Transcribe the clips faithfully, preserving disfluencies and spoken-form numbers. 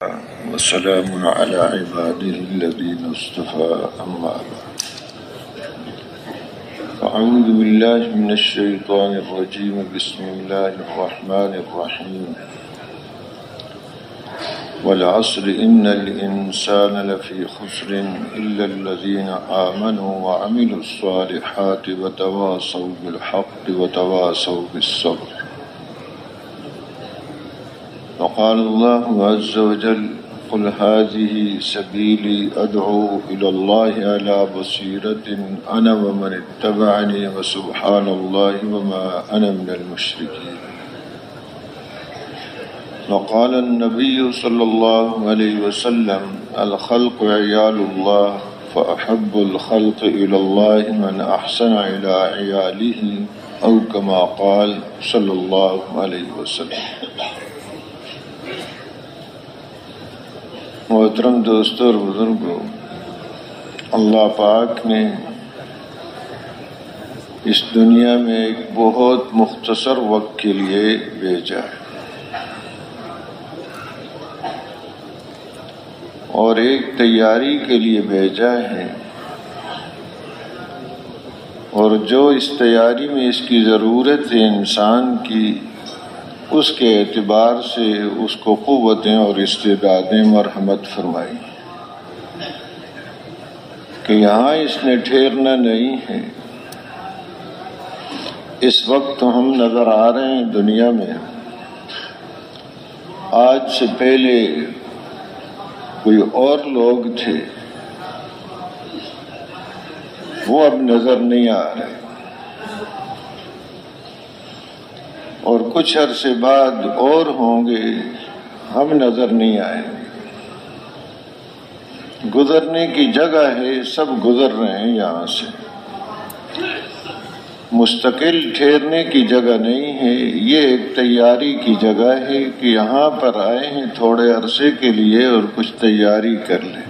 وسلام على عباده الذين اصطفى أما بعد أعوذ بالله من الشيطان الرجيم بسم الله الرحمن الرحيم والعصر إن الإنسان لفي خسر إلا الذين آمنوا وعملوا الصالحات وتواصوا بالحق وتواصوا بالصبر. وقال الله عز وجل قل هذه سبيلي أدعو إلى الله على بصيرة أنا ومن اتبعني وسبحان الله وما أنا من المشركين. وقال النبي صلى الله عليه وسلم الخلق عيال الله فأحب الخلق إلى الله من أحسن إلى عياله أو كما قال صلى الله عليه وسلم. محترم دوستوں اور بزرگوں، اللہ پاک نے اس دنیا میں ایک بہت مختصر وقت کے لیے بھیجا ہے اور ایک تیاری کے لیے بھیجا ہے، اور جو اس تیاری میں اس کی ضرورت ہے انسان کی، اس کے اعتبار سے اس کو قوتیں اور استعدادیں مرحمت فرمائی کہ یہاں اس نے ٹھہرنا نہیں ہے۔ اس وقت ہم نظر آ رہے ہیں دنیا میں، آج سے پہلے کوئی اور لوگ تھے، وہ اب نظر نہیں آ رہے، اور کچھ عرصے بعد اور ہوں گے، ہم نظر نہیں آئیں گے۔ گزرنے کی جگہ ہے، سب گزر رہے ہیں یہاں سے، مستقل ٹھہرنے کی جگہ نہیں ہے، یہ ایک تیاری کی جگہ ہے کہ یہاں پر آئے ہیں تھوڑے عرصے کے لیے اور کچھ تیاری کر لیں،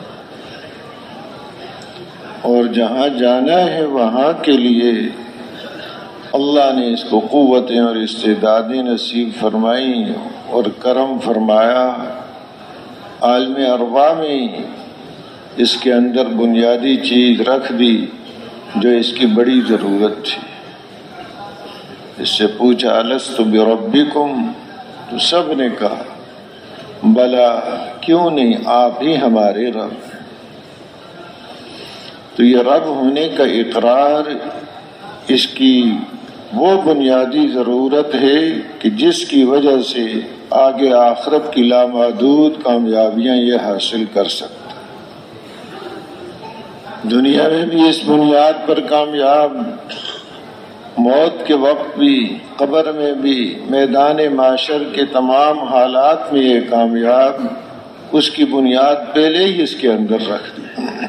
اور جہاں جانا ہے وہاں کے لیے اللہ نے اس کو قوتیں اور استعدادیں نصیب فرمائی اور کرم فرمایا۔ عالم ارواح میں اس کے اندر بنیادی چیز رکھ دی جو اس کی بڑی ضرورت تھی۔ اس سے پوچھا الست بربکم، تو سب نے کہا بلا، کیوں نہیں، آپ ہی ہمارے رب ہیں۔ تو یہ رب ہونے کا اقرار اس کی وہ بنیادی ضرورت ہے کہ جس کی وجہ سے آگے آخرت کی لامحدود کامیابیاں یہ حاصل کر سکتا۔ دنیا میں بھی اس بنیاد پر کامیاب، موت کے وقت بھی، قبر میں بھی، میدان معاشر کے تمام حالات میں یہ کامیاب، اس کی بنیاد پہلے ہی اس کے اندر رکھ دی،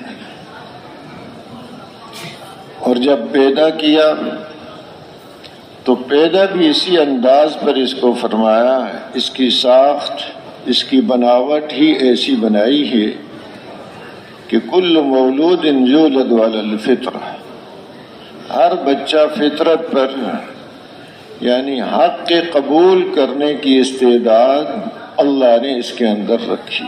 اور جب پیدا کیا تو پیدا بھی اسی انداز پر اس کو فرمایا ہے۔ اس کی ساخت، اس کی بناوٹ ہی ایسی بنائی ہے کہ کل مولود یولد علی الفطرہ، ہر بچہ فطرت پر یعنی حق کے قبول کرنے کی استعداد اللہ نے اس کے اندر رکھی،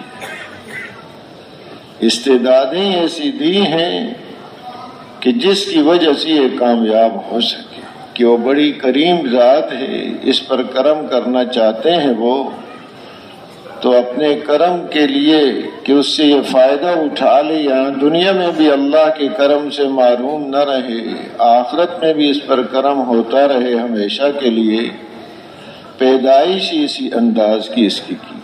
استعدادیں ایسی دی ہیں کہ جس کی وجہ سے یہ کامیاب ہو سکے کہ وہ بڑی کریم ذات ہے، اس پر کرم کرنا چاہتے ہیں وہ تو اپنے کرم کے لیے کہ اس سے یہ فائدہ اٹھا لے، یہاں دنیا میں بھی اللہ کے کرم سے محروم نہ رہے، آخرت میں بھی اس پر کرم ہوتا رہے ہمیشہ کے لیے، پیدائش اسی انداز کی اس کی کی۔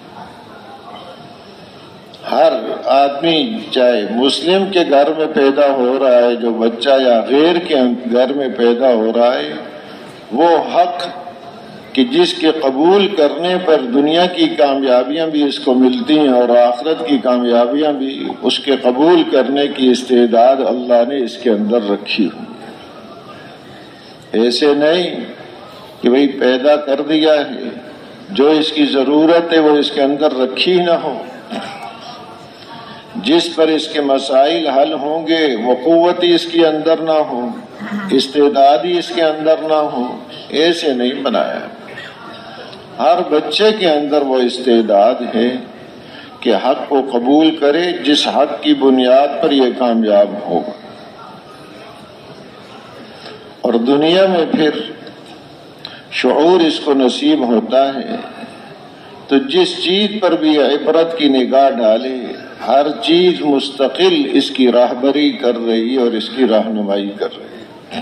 ہر آدمی چاہے مسلم کے گھر میں پیدا ہو رہا ہے جو بچہ، یا غیر کے گھر میں پیدا ہو رہا ہے، وہ حق کہ جس کے قبول کرنے پر دنیا کی کامیابیاں بھی اس کو ملتی ہیں اور آخرت کی کامیابیاں بھی، اس کے قبول کرنے کی استعداد اللہ نے اس کے اندر رکھی ہوئی ہے۔ ایسے نہیں کہ بھئی پیدا کر دیا ہے، جو اس کی ضرورت ہے وہ اس کے اندر رکھی نہ ہو، جس پر اس کے مسائل حل ہوں گے وہ قوت ہی اس کے اندر نہ ہو، استعداد ہی اس کے اندر نہ ہو، ایسے نہیں بنایا۔ ہر بچے کے اندر وہ استعداد ہے کہ حق کو قبول کرے جس حق کی بنیاد پر یہ کامیاب ہوگا، اور دنیا میں پھر شعور اس کو نصیب ہوتا ہے تو جس چیز پر بھی عبرت کی نگاہ ڈالے ہر چیز مستقل اس کی راہبری کر رہی ہے اور اس کی رہنمائی کر رہی ہے،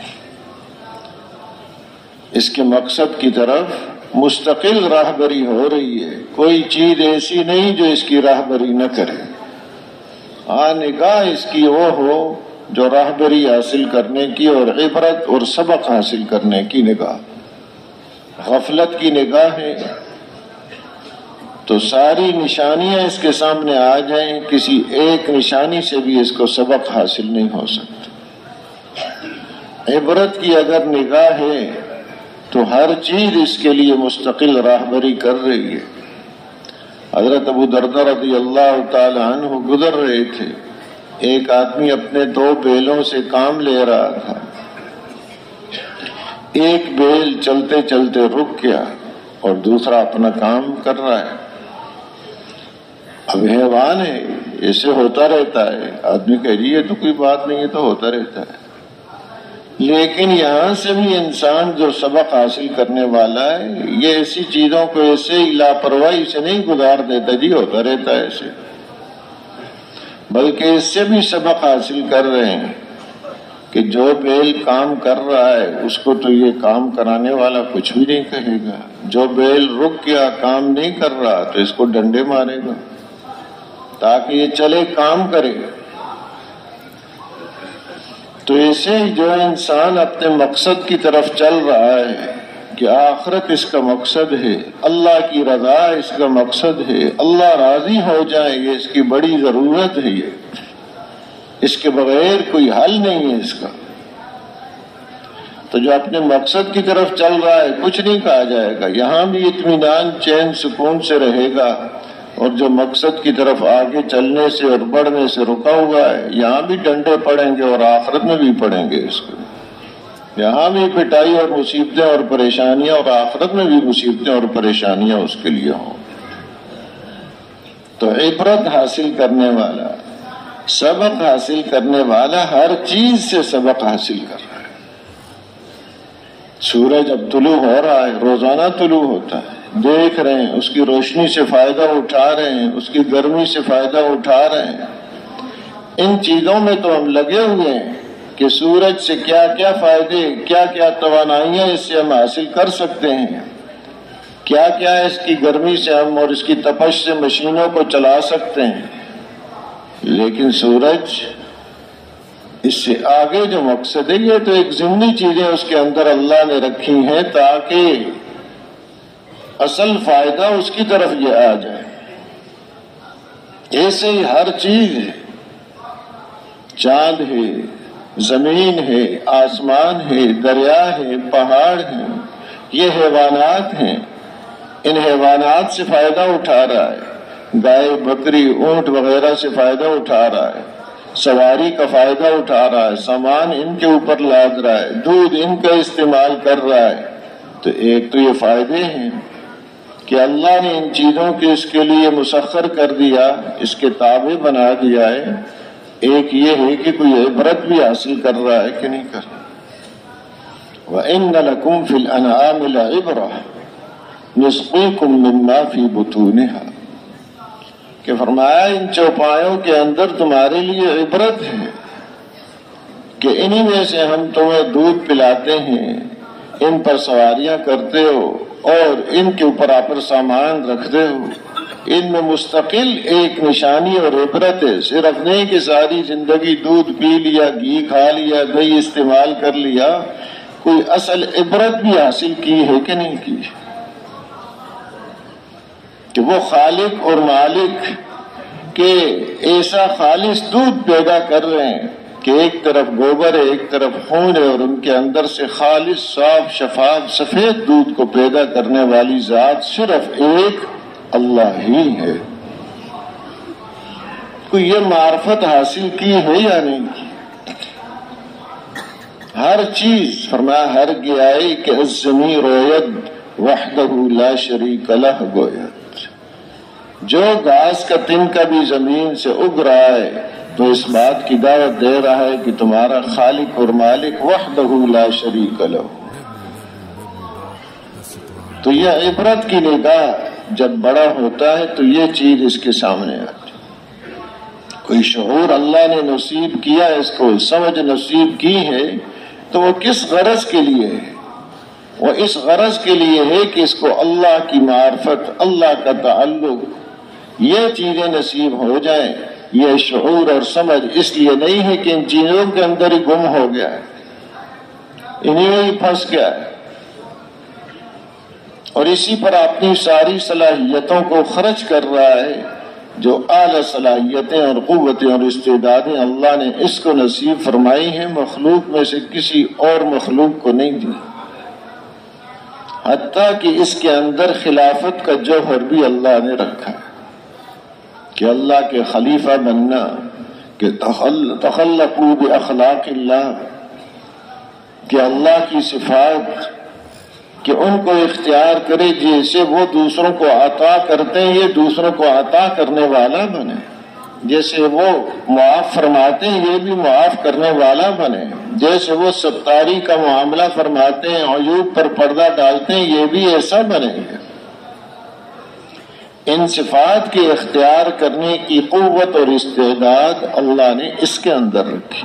اس کے مقصد کی طرف مستقل راہبری ہو رہی ہے، کوئی چیز ایسی نہیں جو اس کی راہبری نہ کرے۔ ہاں نگاہ اس کی وہ ہو جو راہبری حاصل کرنے کی اور عبرت اور سبق حاصل کرنے کی نگاہ، غفلت کی نگاہ ہے تو ساری نشانیاں اس کے سامنے آ جائیں، کسی ایک نشانی سے بھی اس کو سبق حاصل نہیں ہو سکتا۔ عبرت کی اگر نگاہ ہے تو ہر چیز اس کے لیے مستقل راہبری کر رہی ہے۔ حضرت ابو دردہ رضی اللہ تعالی عنہ گزر رہے تھے، ایک آدمی اپنے دو بیلوں سے کام لے رہا تھا، ایک بیل چلتے چلتے رک گیا اور دوسرا اپنا کام کر رہا ہے۔ اب حیوان ہے، ایسے ہوتا رہتا ہے، آدمی کہہ رہی ہے تو کوئی بات نہیں ہے، تو ہوتا رہتا ہے، لیکن یہاں سے بھی انسان جو سبق حاصل کرنے والا ہے یہ ایسی چیزوں کو ایسے ہی لاپرواہی سے نہیں گزار دیتا جی ہوتا رہتا ہے ایسے، بلکہ اس سے بھی سبق حاصل کر رہے ہیں کہ جو بیل کام کر رہا ہے اس کو تو یہ کام کرانے والا کچھ بھی نہیں کہے گا، جو بیل رک گیا کام نہیں کر رہا تو اس کو ڈنڈے مارے گا تاکہ یہ چلے کام کرے۔ تو ایسے ہی جو انسان اپنے مقصد کی طرف چل رہا ہے کہ آخرت اس کا مقصد ہے، اللہ کی رضا اس کا مقصد ہے، اللہ راضی ہو جائے یہ اس کی بڑی ضرورت ہے، یہ اس کے بغیر کوئی حل نہیں ہے اس کا، تو جو اپنے مقصد کی طرف چل رہا ہے کچھ نہیں کہا جائے گا، یہاں بھی اطمینان چین سکون سے رہے گا، اور جو مقصد کی طرف آگے چلنے سے اور بڑھنے سے رکا ہوا ہے یہاں بھی ڈنڈے پڑیں گے اور آخرت میں بھی پڑیں گے اس کو، یہاں بھی پٹائی اور مصیبتیں اور پریشانیاں اور آخرت میں بھی مصیبتیں اور پریشانیاں اس کے لیے ہوں۔ تو عبرت حاصل کرنے والا، سبق حاصل کرنے والا ہر چیز سے سبق حاصل کر رہا ہے۔ سورج اب طلوع ہو رہا ہے، روزانہ طلوع ہوتا ہے، دیکھ رہے ہیں اس کی روشنی سے فائدہ اٹھا رہے ہیں، اس کی گرمی سے فائدہ اٹھا رہے ہیں، ان چیزوں میں تو ہم لگے ہوئے ہیں کہ سورج سے کیا کیا فائدے، کیا کیا توانائیاں اس سے ہم حاصل کر سکتے ہیں، کیا کیا اس کی گرمی سے ہم اور اس کی تپش سے مشینوں کو چلا سکتے ہیں، لیکن سورج اس سے آگے جو مقصد ہے یہ تو ایک ضمنی چیزیں اس کے اندر اللہ نے رکھی ہیں تاکہ اصل فائدہ اس کی طرف یہ آ جائے۔ ایسے ہی ہر چیز ہے، چاند ہے، زمین ہے، آسمان ہے، دریا ہے، پہاڑ ہے، یہ حیوانات ہیں، ان حیوانات سے فائدہ اٹھا رہا ہے، گائے بکری اونٹ وغیرہ سے فائدہ اٹھا رہا ہے، سواری کا فائدہ اٹھا رہا ہے، سامان ان کے اوپر لاد رہا ہے، دودھ ان کا استعمال کر رہا ہے، تو ایک تو یہ فائدے ہیں کہ اللہ نے ان چیزوں کے اس کے لیے مسخر کر دیا، اس کے تابع بنا دیا ہے، ایک یہ ہے کہ کوئی عبرت بھی حاصل کر رہا ہے کہ نہیں کر رہا۔ وَإِنَّ لَكُمْ فِي الْأَنْعَامِ لَعِبْرَةً نُسْقِيكُم مِّمَّا فِي بُطُونِهَا، کہ فرمایا ان چوپایوں کے اندر تمہارے لیے عبرت ہے کہ انہی میں سے ہم تمہیں دودھ پلاتے ہیں، ان پر سواریاں کرتے ہو اور ان کے اوپر آپ پر سامان رکھتے ہو، ان میں مستقل ایک نشانی اور عبرت ہے، صرف نہیں کہ ساری زندگی دودھ پی لیا، گھی کھا لیا، دہی استعمال کر لیا، کوئی اصل عبرت بھی حاصل کی ہے کہ نہیں کی، کہ وہ خالق اور مالک کے ایسا خالص دودھ پیدا کر رہے ہیں کہ ایک طرف گوبر ہے، ایک طرف خون ہے، اور ان کے اندر سے خالص صاف شفاف سفید دودھ کو پیدا کرنے والی ذات صرف ایک اللہ ہی ہے۔ کوئی یہ معرفت حاصل کی ہے یا نہیں کی؟ ہر چیز فرمایا ہر گیائی کہ الزمی روید وحدہ لا شریک لہ گوید، جو گھاس کا تنکا بھی زمین سے اگ رہا ہے تو اس بات کی دعوت دے رہا ہے کہ تمہارا خالق اور مالک وحدہ لا شریک لہ۔ تو یہ عبرت کی نگاہ جب بڑا ہوتا ہے تو یہ چیز اس کے سامنے آتی۔ کوئی شعور اللہ نے نصیب کیا، اس کو سمجھ نصیب کی ہے تو وہ کس غرض کے لیے ہے؟ وہ اس غرض کے لیے ہے کہ اس کو اللہ کی معرفت، اللہ کا تعلق، یہ چیزیں نصیب ہو جائیں۔ یہ شعور اور سمجھ اس لیے نہیں ہے کہ ان چیزوں کے اندر ہی گم ہو گیا ہے، انہیں ہی پھنس گیا ہے، اور اسی پر اپنی ساری صلاحیتوں کو خرچ کر رہا ہے۔ جو اعلیٰ صلاحیتیں اور قوتیں اور استعدادیں اللہ نے اس کو نصیب فرمائی ہیں، مخلوق میں سے کسی اور مخلوق کو نہیں دی، حتیٰ کہ اس کے اندر خلافت کا جوہر بھی اللہ نے رکھا ہے کہ اللہ کے خلیفہ بننا، کہ تخلقوا باخلاق اللہ، کہ اللہ کی صفات کہ ان کو اختیار کرے جیسے وہ دوسروں کو عطا کرتے ہیں، یہ دوسروں کو عطا کرنے والا بنے، جیسے وہ معاف فرماتے ہیں یہ بھی معاف کرنے والا بنے، جیسے وہ ستاری کا معاملہ فرماتے ہیں، عیوب پر پردہ ڈالتے ہیں، یہ بھی ایسا بنے گا۔ ان صفات کے اختیار کرنے کی قوت اور استعداد اللہ نے اس کے اندر رکھی۔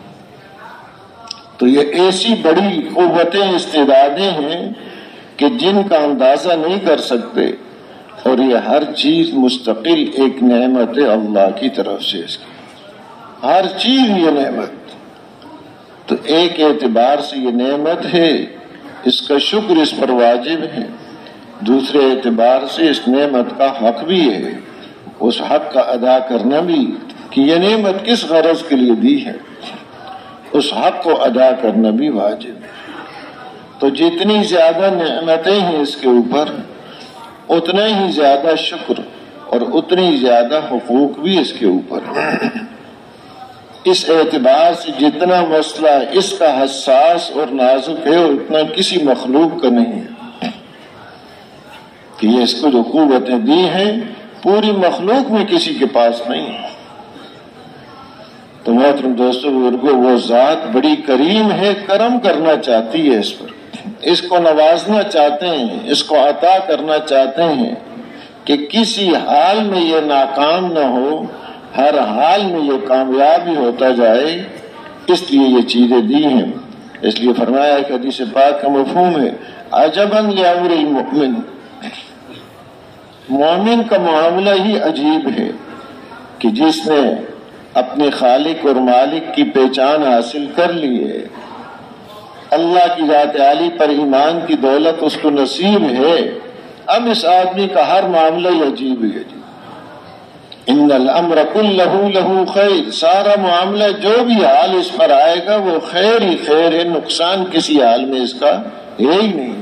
تو یہ ایسی بڑی قوتیں، استعدادیں ہیں کہ جن کا اندازہ نہیں کر سکتے، اور یہ ہر چیز مستقل ایک نعمت ہے اللہ کی طرف سے، اس کی ہر چیز یہ نعمت۔ تو ایک اعتبار سے یہ نعمت ہے، اس کا شکر اس پر واجب ہے، دوسرے اعتبار سے اس نعمت کا حق بھی ہے، اس حق کا ادا کرنا بھی کہ یہ نعمت کس غرض کے لیے دی ہے، اس حق کو ادا کرنا بھی واجب ہے۔ تو جتنی زیادہ نعمتیں ہیں اس کے اوپر، اتنا ہی زیادہ شکر اور اتنی زیادہ حقوق بھی اس کے اوپر ہیں۔ اس اعتبار سے جتنا مسئلہ اس کا حساس اور نازک ہے اتنا کسی مخلوق کا نہیں ہے، کہ یہ اس کو جو قوتیں دی ہیں پوری مخلوق میں کسی کے پاس نہیں ہے۔ تو محترم دوستو بزرگو، وہ ذات بڑی کریم ہے، کرم کرنا چاہتی ہے اس پر، اس کو نوازنا چاہتے ہیں، اس کو عطا کرنا چاہتے ہیں کہ کسی حال میں یہ ناکام نہ ہو، ہر حال میں یہ کامیاب ہی ہوتا جائے، اس لیے یہ چیزیں دی ہیں۔ اس لیے فرمایا کہ حدیث پاک کا مفہوم ہے عجباً لامر المؤمن، مومن کا معاملہ ہی عجیب ہے کہ جس نے اپنے خالق اور مالک کی پہچان حاصل کر لی ہے، اللہ کی ذات عالی پر ایمان کی دولت اس کو نصیب ہے، اب اس آدمی کا ہر معاملہ ہی عجیب ہے۔ جی ان الامر کلہ لہ خیر، سارا معاملہ جو بھی حال اس پر آئے گا وہ خیر ہی خیر ہے، نقصان کسی حال میں اس کا ہے ہی نہیں۔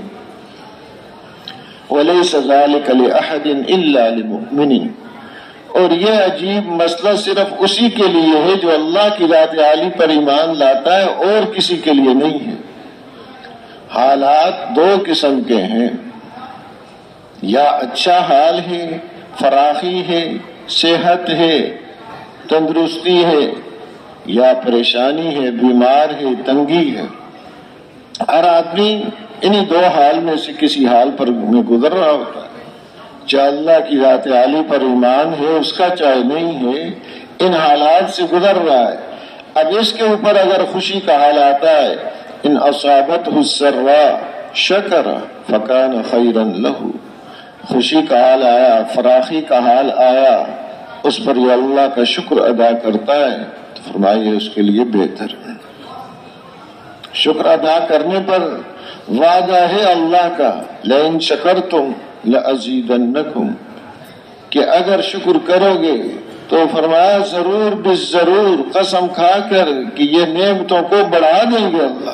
ولیس ذلک لأحد الا لمؤمن، اور یہ عجیب مسئلہ صرف اسی کے لیے ہے جو اللہ کی ذات عالی پر ایمان لاتا ہے، اور کسی کے لیے نہیں ہے۔ حالات دو قسم کے ہیں، یا اچھا حال ہے، فراخی ہے، صحت ہے، تندرستی ہے، یا پریشانی ہے، بیمار ہے، تنگی ہے۔ ہر آدمی انہی دو حال میں سے کسی حال پر میں گزر رہا ہوتا ہے، چاہے اللہ کی ذات عالی پر ایمان ہے اس کا، چاہے نہیں ہے، ان حالات سے گزر رہا ہے۔ اب اس کے اوپر اگر خوشی کا حال آتا ہے، ان اصابتہ السراء شکر فکان خیرا لہ، خوشی کا حال آیا، فراخی کا حال آیا، اس پر یہ اللہ کا شکر ادا کرتا ہے تو فرمائیے اس کے لیے بہتر ہے۔ شکر ادا کرنے پر وعدہ ہے اللہ کا، لئن شکرتم لأزیدنکم، کہ اگر شکر کرو گے تو فرمایا ضرور بالضرور، قسم کھا کر کہ یہ نعمتوں کو بڑھا دیں گے اللہ،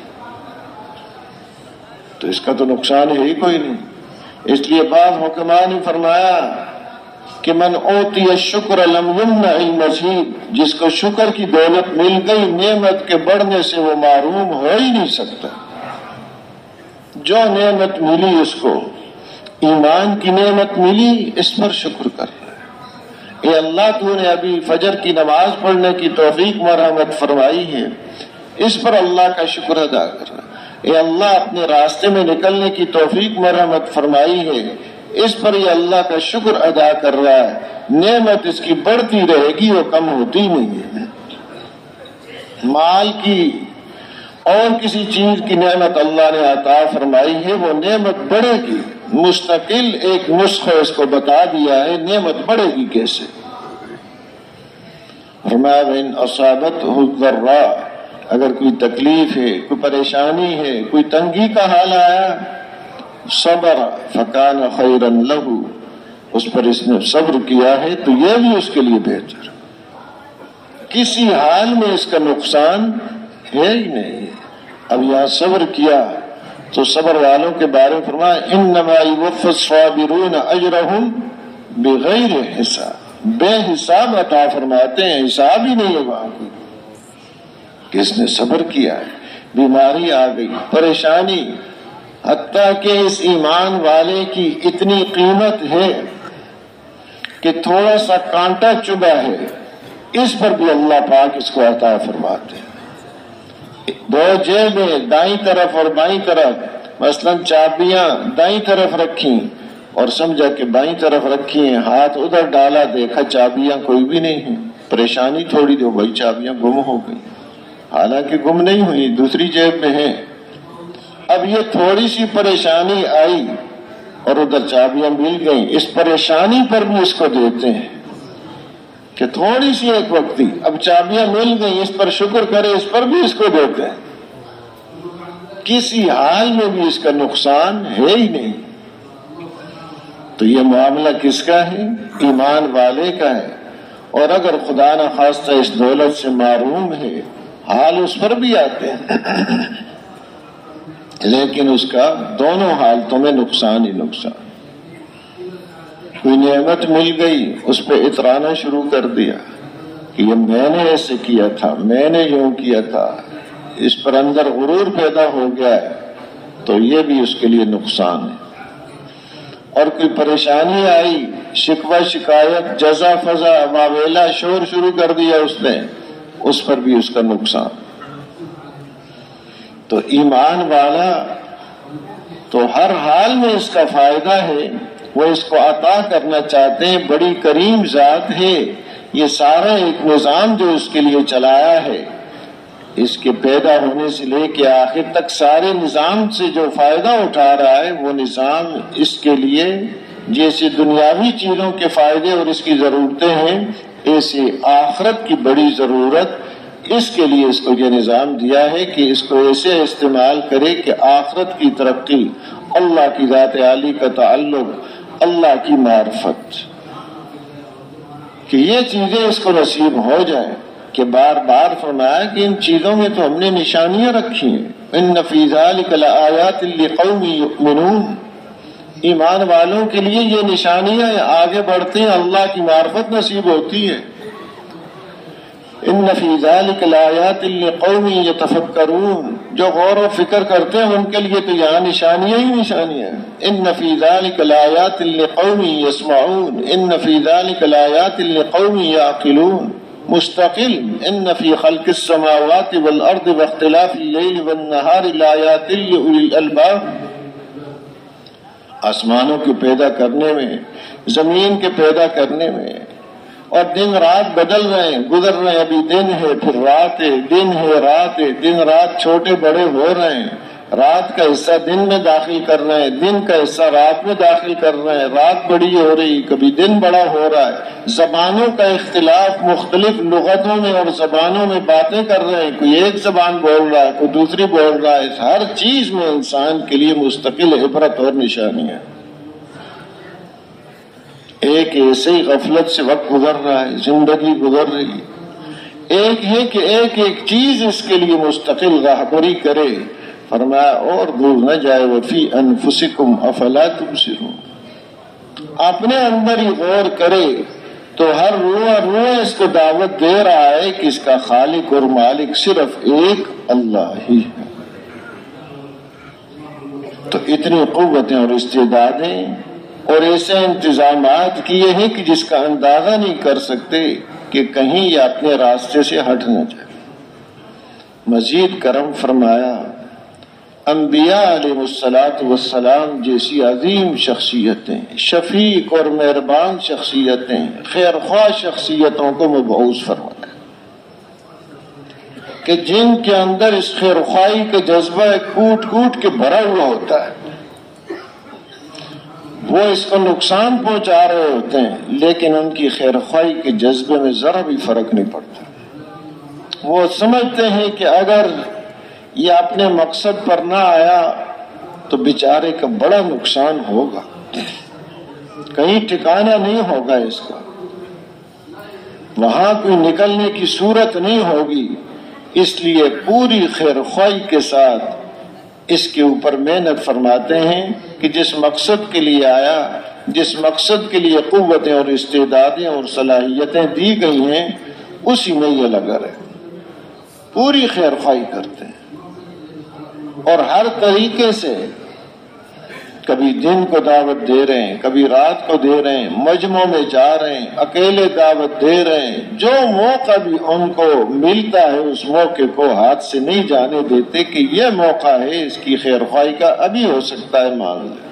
تو اس کا تو نقصان ہے ہی کوئی نہیں۔ اس لیے بعض حکماء نے فرمایا کہ من اوتی الشکر لم یمنع المزید، جس کو شکر کی دولت مل گئی نعمت کے بڑھنے سے وہ محروم ہو ہی نہیں سکتا۔ جو نعمت ملی اس کو ایمان کی نعمت ملی، اس پر شکر کر رہا ہے۔ اے اللہ تو نے ابھی فجر کی نماز پڑھنے کی توفیق مرحمت فرمائی ہے، اس پر اللہ کا شکر ادا کر رہا ہے۔ اے اللہ اپنے راستے میں نکلنے کی توفیق مرحمت فرمائی ہے، اس پر یہ اللہ کا شکر ادا کر رہا ہے۔ نعمت اس کی بڑھتی رہے گی، وہ کم ہوتی نہیں ہے۔ مال کی اور کسی چیز کی نعمت اللہ نے عطا فرمائی ہے، وہ نعمت بڑھے گی۔ مستقل ایک نسخہ اس کو بتا دیا ہے نعمت بڑھے گی کیسے۔ فرمایا وَإِنْ أَصَابَتْهُ الضَّرَّاءُ، اگر کوئی تکلیف ہے، کوئی پریشانی ہے، کوئی تنگی کا حال آیا، صبر فکان خیرا لہ، اس پر اس نے صبر کیا ہے تو یہ بھی اس کے لیے بہتر۔ کسی حال میں اس کا نقصان ہے ہی نہیں۔ اب یہاں صبر کیا تو صبر والوں کے بارے میں فرمایا انما یوفی الصابرون اجرہم بغیر حساب، بے حساب عطا فرماتے ہیں، حساب ہی نہیں ہے وہاں کوئی۔ کس نے صبر کیا ہے، بیماری آ گئی، پریشانی، حتیٰ کہ اس ایمان والے کی اتنی قیمت ہے کہ تھوڑا سا کانٹا چبھا ہے، اس پر بھی اللہ پاک اس کو عطا فرماتے ہیں۔ دو جیبیں دائیں طرف اور بائیں طرف، مثلا چابیاں دائیں طرف رکھیں اور سمجھا کہ بائیں طرف رکھی ہیں، ہاتھ ادھر ڈالا، دیکھا چابیاں کوئی بھی نہیں ہیں، پریشانی تھوڑی دو بھائی چابیاں گم ہو گئی، حالانکہ گم نہیں ہوئی، دوسری جیب میں ہیں۔ اب یہ تھوڑی سی پریشانی آئی اور ادھر چابیاں مل گئیں، اس پریشانی پر بھی اس کو دیتے ہیں کہ تھوڑی سی ایک وقت تھی، اب چابیاں مل گئیں، اس پر شکر کرے، اس پر بھی اس کو دیتے ہیں۔ کسی حال میں بھی اس کا نقصان ہے ہی نہیں۔ تو یہ معاملہ کس کا ہے؟ ایمان والے کا ہے۔ اور اگر خدا نہ خواستہ اس دولت سے محروم ہے، حال اس پر بھی آتے ہیں، لیکن اس کا دونوں حالتوں میں نقصان ہی نقصان۔ کوئی نعمت مل گئی، اس پہ اترانا شروع کر دیا کہ یہ میں نے ایسے کیا تھا، میں نے یوں کیا تھا، اس پر اندر غرور پیدا ہو گیا ہے، تو یہ بھی اس کے لیے نقصان ہے۔ اور کوئی پریشانی آئی، شکوہ شکایت، جزا فضا، واویلا، شور شروع کر دیا اس نے، اس پر بھی اس کا نقصان۔ تو ایمان والا تو ہر حال میں اس کا فائدہ ہے، وہ اس کو عطا کرنا چاہتے ہیں، بڑی کریم ذات ہے۔ یہ سارا ایک نظام جو اس کے لیے چلایا ہے، اس کے پیدا ہونے سے لے کے آخر تک سارے نظام سے جو فائدہ اٹھا رہا ہے، وہ نظام اس کے لیے جیسے دنیاوی چیزوں کے فائدے اور اس کی ضرورتیں ہیں، ایسے آخرت کی بڑی ضرورت اس کے لیے اس کو یہ نظام دیا ہے کہ اس کو ایسے استعمال کرے کہ آخرت کی ترقی، اللہ کی ذات عالی کا تعلق، اللہ کی معرفت، کہ یہ چیزیں اس کو نصیب ہو جائیں۔ کہ بار بار فرمایا کہ ان چیزوں میں تو ہم نے نشانیاں رکھی ہیں، ان فی ذلک لآیات لقوم یؤمنون، ایمان والوں کے لیے یہ نشانیاں آگے بڑھتے ہیں، اللہ کی معرفت نصیب ہوتی ہے۔ ان فی ذلک لآیات لقوم یتفکرون، جو غور و فکر کرتے ہیں ان کے لیے تو یہاں نشانیاں ہی نشانیاں ہیں۔ ان فی ذلک لآیات لقوم یسمعون، ان فی ذلک لآیات لقوم یعقلون، مستقل ان فی خلق السماوات والارض واختلاف اللیل والنہار لآیات لأولی الالباب، آسمانوں کے پیدا کرنے میں، زمین کے پیدا کرنے میں، اور دن رات بدل رہے ہیں، گزر رہے ہیں، ابھی دن ہے پھر رات ہے، دن ہے رات ہے، دن رات چھوٹے بڑے ہو رہے ہیں، رات کا حصہ دن میں داخل کر رہے ہیں، دن کا حصہ رات میں داخل کر رہے ہیں، رات بڑی ہو رہی، کبھی دن بڑا ہو رہا ہے، زبانوں کا اختلاف، مختلف لغتوں میں اور زبانوں میں باتیں کر رہے ہیں، کوئی ایک زبان بول رہا ہے، کوئی دوسری بول رہا ہے، ہر چیز میں انسان کے لیے مستقل عبرت اور نشانیاں۔ ایک ایسے ہی غفلت سے وقت گزر رہا ہے، زندگی گزر رہی ہے، ایک ہے کہ ایک ایک چیز اس کے لیے مستقل راہبری کرے۔ فرمایا اور دور نہ جائے، وفی انفسکم افلا تبصرون، اپنے اندر ہی غور کرے تو ہر روح روح اس کو دعوت دے رہا ہے کہ اس کا خالق اور مالک صرف ایک اللہ ہی ہے۔ تو اتنی قوتیں اور استعدادیں اور ایسے انتظامات کیے ہیں کہ جس کا اندازہ نہیں کر سکتے کہ کہیں یہ اپنے راستے سے ہٹ نہ جائے۔ مزید کرم فرمایا، انبیاء علیہ الصلوۃ والسلام جیسی عظیم شخصیتیں، شفیق اور مہربان شخصیتیں، خیر خواہ شخصیتوں کو مبعوث فرمایا کہ جن کے اندر اس خیر خواہی کا جذبہ کوٹ کوٹ کے بھرا ہوا ہوتا ہے، وہ اس کو نقصان پہنچا رہے ہوتے ہیں لیکن ان کی خیر خواہی کے جذبے میں ذرا بھی فرق نہیں پڑتا۔ وہ سمجھتے ہیں کہ اگر یہ اپنے مقصد پر نہ آیا تو بیچارے کا بڑا نقصان ہوگا، کہیں ٹھکانہ نہیں ہوگا اس کا، وہاں کوئی نکلنے کی صورت نہیں ہوگی، اس لیے پوری خیر خواہی کے ساتھ اس کے اوپر محنت فرماتے ہیں کہ جس مقصد کے لیے آیا، جس مقصد کے لیے قوتیں اور استعدادیں اور صلاحیتیں دی گئی ہیں اسی میں یہ لگا رہے، پوری خیر خواہی کرتے ہیں اور ہر طریقے سے، کبھی دن کو دعوت دے رہے ہیں، کبھی رات کو دے رہے ہیں، مجمعوں میں جا رہے ہیں، اکیلے دعوت دے رہے ہیں، جو موقع بھی ان کو ملتا ہے اس موقع کو ہاتھ سے نہیں جانے دیتے کہ یہ موقع ہے اس کی خیر خواہی کا، ابھی ہو سکتا ہے مانگ لیں۔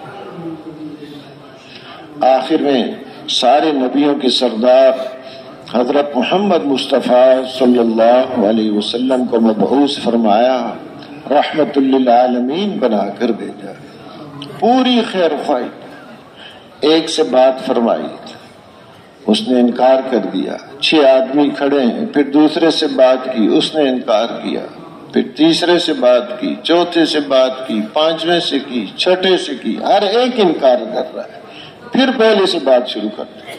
آخر میں سارے نبیوں کے سردار حضرت محمد مصطفیٰ صلی اللہ علیہ وسلم کو مبعوث فرمایا، رحمت للعالمین بنا کر بھیجا، پوری خیر خواہی۔ ایک سے بات فرمائی، اس نے انکار کر دیا، چھ آدمی کھڑے ہیں، پھر دوسرے سے بات کی، اس نے انکار کیا، پھر تیسرے سے بات کی، چوتھے سے بات کی، پانچویں سے کی، چھٹے سے کی، ہر ایک انکار کر رہا ہے، پھر پہلے سے بات شروع کر دی،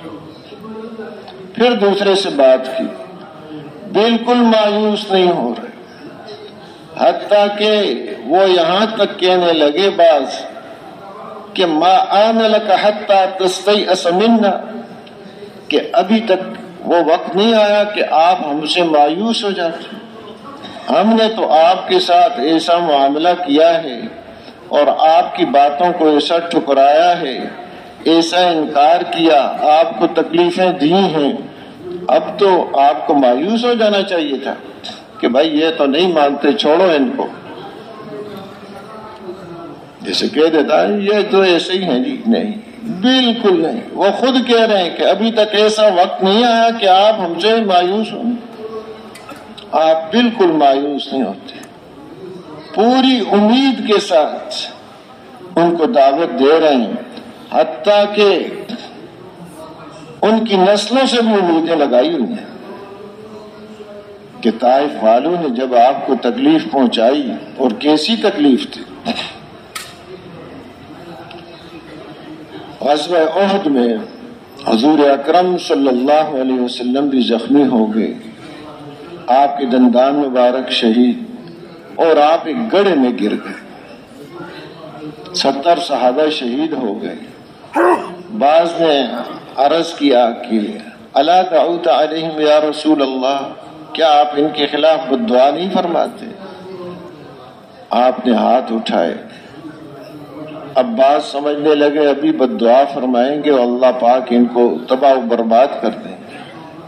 پھر دوسرے سے بات کی، بالکل مایوس نہیں ہو رہے، حتیٰ کہ وہ یہاں تک کہنے لگے بعض کہ ما آن لک حتی تستیأس منا، کہ ابھی تک وہ وقت نہیں آیا کہ آپ ہم سے مایوس ہو جاتے، ہم نے تو آپ کے ساتھ ایسا معاملہ کیا ہے اور آپ کی باتوں کو ایسا ٹھکرایا ہے، ایسا انکار کیا، آپ کو تکلیفیں دی ہیں، اب تو آپ کو مایوس ہو جانا چاہیے تھا کہ بھائی یہ تو نہیں مانتے، چھوڑو ان کو، جیسے کہہ دیتا ہے یہ تو ایسے ہی ہیں جی، نہیں بالکل نہیں، وہ خود کہہ رہے ہیں کہ ابھی تک ایسا وقت نہیں آیا کہ آپ ہم سے مایوس ہوں، آپ بالکل مایوس نہیں ہوتے، پوری امید کے ساتھ ان کو دعوت دے رہے ہیں، حتیٰ کہ ان کی نسلوں سے بھی امیدیں لگائی ہوئی ہیں کہ طائف والوں نے جب آپ کو تکلیف پہنچائی، اور کیسی تکلیف تھی، غزوہ احد میں حضور اکرم صلی اللہ علیہ وسلم بھی زخمی ہو گئے، آپ کے دندان مبارک شہید، اور آپ ایک گڑھے میں گر گئے، ستر صحابہ شہید ہو گئے۔ بعض نے عرض کیا کہ الا دعوت علیہم یا رسول اللہ، کیا آپ ان کے خلاف بد دعا نہیں فرماتے؟ آپ نے ہاتھ اٹھائے، اب بات سمجھنے لگے ابھی بد دعا فرمائیں گے اور اللہ پاک ان کو تباہ و برباد کر دیں گے،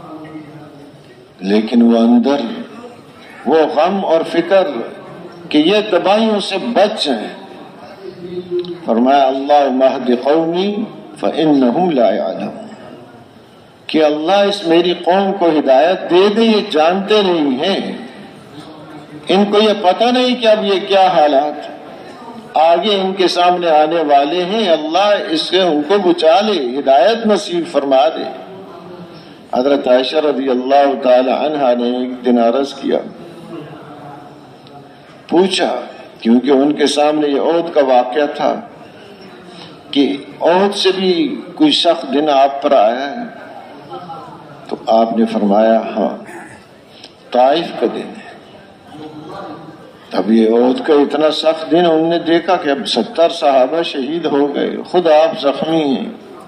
لیکن وہ اندر وہ غم اور فکر کہ یہ تباہیوں سے بچ جائیں، فرمایا اللہم اہد قومی فإنہم لا يعلمون، کہ اللہ اس میری قوم کو ہدایت دے دے، یہ جانتے نہیں ہیں، ان کو یہ پتہ نہیں کہ اب یہ کیا حالات آگے ان کے سامنے آنے والے ہیں، اللہ اس سے ان کو بچا لے، ہدایت نصیب فرما دے۔ حضرت عائشہ رضی اللہ تعالی عنہا نے ایک دن عرض کیا، پوچھا، کیونکہ ان کے سامنے یہ عہد کا واقعہ تھا کہ عہد سے بھی کوئی سخت دن آپ پر آیا ہے، تو آپ نے فرمایا ہاں طائف کا دن ہے۔ اب یہ عہد کا اتنا سخت دن انہوں نے دیکھا کہ اب ستر صحابہ شہید ہو گئے، خود آپ زخمی ہیں،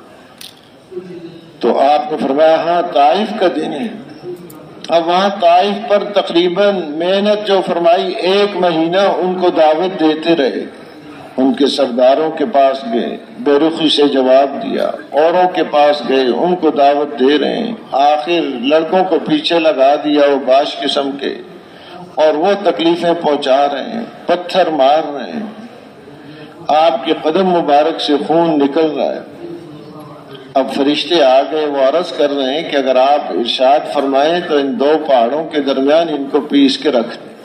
تو آپ نے فرمایا ہاں طائف کا دن ہے۔ اب وہاں طائف پر تقریباً محنت جو فرمائی ایک مہینہ ان کو دعوت دیتے رہے، ان کے سرداروں کے پاس گئے، بے رخی سے جواب دیا، اوروں کے پاس گئے، ان کو دعوت دے رہے ہیں، آخر لڑکوں کو پیچھے لگا دیا وہ باش قسم کے، اور وہ تکلیفیں پہنچا رہے ہیں، پتھر مار رہے ہیں، آپ کے قدم مبارک سے خون نکل رہا ہے۔ اب فرشتے آ گئے، وہ عرض کر رہے ہیں کہ اگر آپ ارشاد فرمائیں تو ان دو پہاڑوں کے درمیان ان کو پیس کے رکھ دیں۔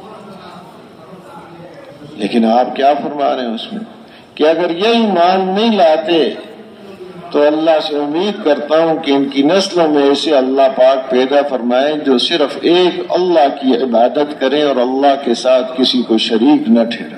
لیکن آپ کیا فرما رہے ہیں اس میں کہ اگر یہ ایمان نہیں لاتے تو اللہ سے امید کرتا ہوں کہ ان کی نسلوں میں ایسے اللہ پاک پیدا فرمائیں جو صرف ایک اللہ کی عبادت کریں اور اللہ کے ساتھ کسی کو شریک نہ ٹھہرائیں۔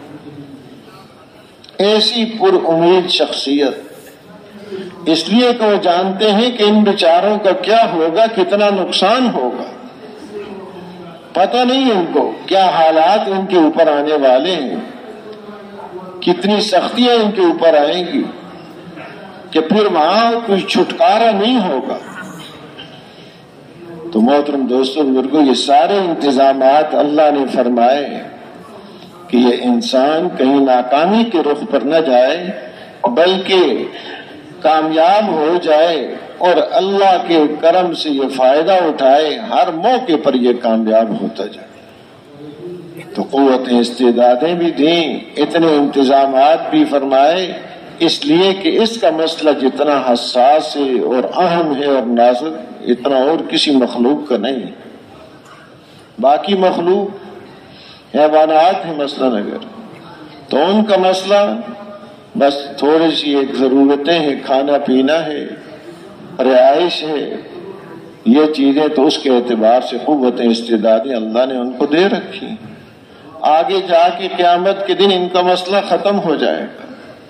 ایسی پر امید شخصیت، اس لیے کہ وہ جانتے ہیں کہ ان بیچاروں کا کیا ہوگا، کتنا نقصان ہوگا، پتہ نہیں ان کو کیا حالات ان کے اوپر آنے والے ہیں، کتنی سختیاں ان کے اوپر آئیں گی کہ پھر وہاں کوئی چھٹکارا نہیں ہوگا۔ تو محترم دوستوں بزرگوں، یہ سارے انتظامات اللہ نے فرمائے کہ یہ انسان کہیں ناکامی کے رخ پر نہ جائے بلکہ کامیاب ہو جائے اور اللہ کے کرم سے یہ فائدہ اٹھائے، ہر موقع پر یہ کامیاب ہوتا جائے۔ تو قوتیں استعدادیں بھی دیں، اتنے انتظامات بھی فرمائے، اس لیے کہ اس کا مسئلہ جتنا حساس ہے اور اہم ہے اور نازک، اتنا اور کسی مخلوق کا نہیں۔ باقی مخلوق حیوانات ہیں مثلاً اگر، تو ان کا مسئلہ بس تھوڑی سی ایک ضرورتیں ہیں، کھانا پینا ہے، رہائش ہے، یہ چیزیں تو اس کے اعتبار سے قوتیں استعدادیں اللہ نے ان کو دے رکھی۔ آگے جا کے قیامت کے دن ان کا مسئلہ ختم ہو جائے گا۔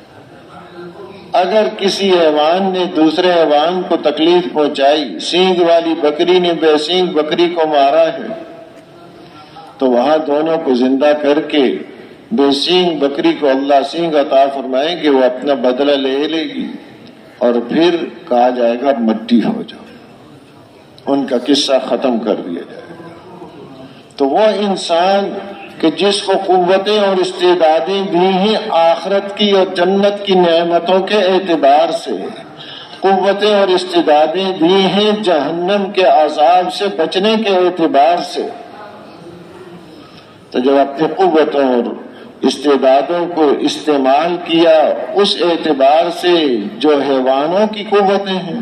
اگر کسی حیوان نے دوسرے حیوان کو تکلیف پہنچائی، سینگ والی بکری نے بے سینگ بکری کو مارا ہے، تو وہاں دونوں کو زندہ کر کے بے سینگ بکری کو اللہ سینگ عطا فرمائیں گے، وہ اپنا بدلہ لے لے گی اور پھر کہا جائے گا مٹی ہو جاؤ، ان کا قصہ ختم کر دیا جائے گا۔ تو وہ انسان کہ جس کو قوتیں اور استعدادیں دی ہیں آخرت کی اور جنت کی نعمتوں کے اعتبار سے، قوتیں اور استعدادیں دی ہیں جہنم کے عذاب سے بچنے کے اعتبار سے، تو جب اپنی قوتوں اور استعدادوں کو استعمال کیا اس اعتبار سے جو حیوانوں کی قوتیں ہیں،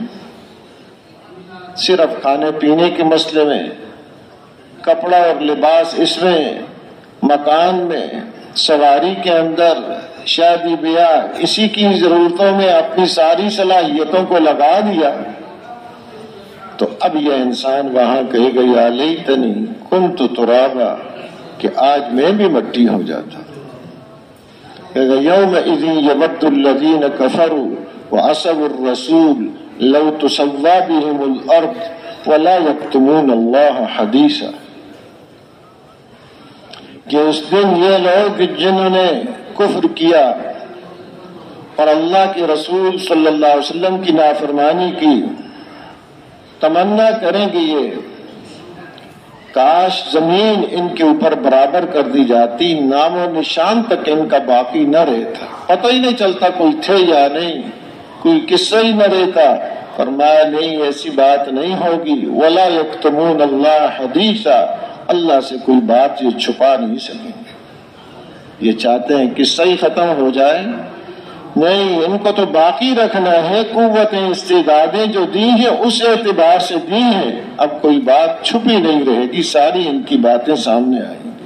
صرف کھانے پینے کے مسئلے میں، کپڑا اور لباس اس میں، مکان میں، سواری کے اندر، شادی بیاہ، اسی کی ضرورتوں میں اپنی ساری صلاحیتوں کو لگا دیا، تو اب یہ انسان وہاں کہے گا یا لیتنی کنت ترابا، کہ آج میں بھی مٹی ہو جاتا۔ یومئذ یود الذین کفروا وعصوا الرسول لو تسوی بهم الارض ولا یکتمون اللہ حدیثا، کہ اس دن یہ لوگ جنہوں نے کفر کیا اور اللہ کے رسول صلی اللہ علیہ وسلم کی نافرمانی کی، تمنا کریں گے یہ کاش زمین ان کے اوپر برابر کر دی جاتی، نام و نشان تک ان کا باقی نہ رہتا، پتہ ہی نہیں چلتا کوئی تھے یا نہیں، کوئی قصہ ہی نہ رہتا۔ فرمایا نہیں، ایسی بات نہیں ہوگی، ولا یکتمون اللہ حدیثا، اللہ سے کوئی بات یہ چھپا نہیں سکیں گے۔ یہ چاہتے ہیں قصہ ہی ختم ہو جائے، نہیں، ان کو تو باقی رکھنا ہے، قوتیں استعدادیں جو دی ہیں اس اعتبار سے دی ہیں، اب کوئی بات چھپی نہیں رہے گی، ساری ان کی باتیں سامنے آئیں گی۔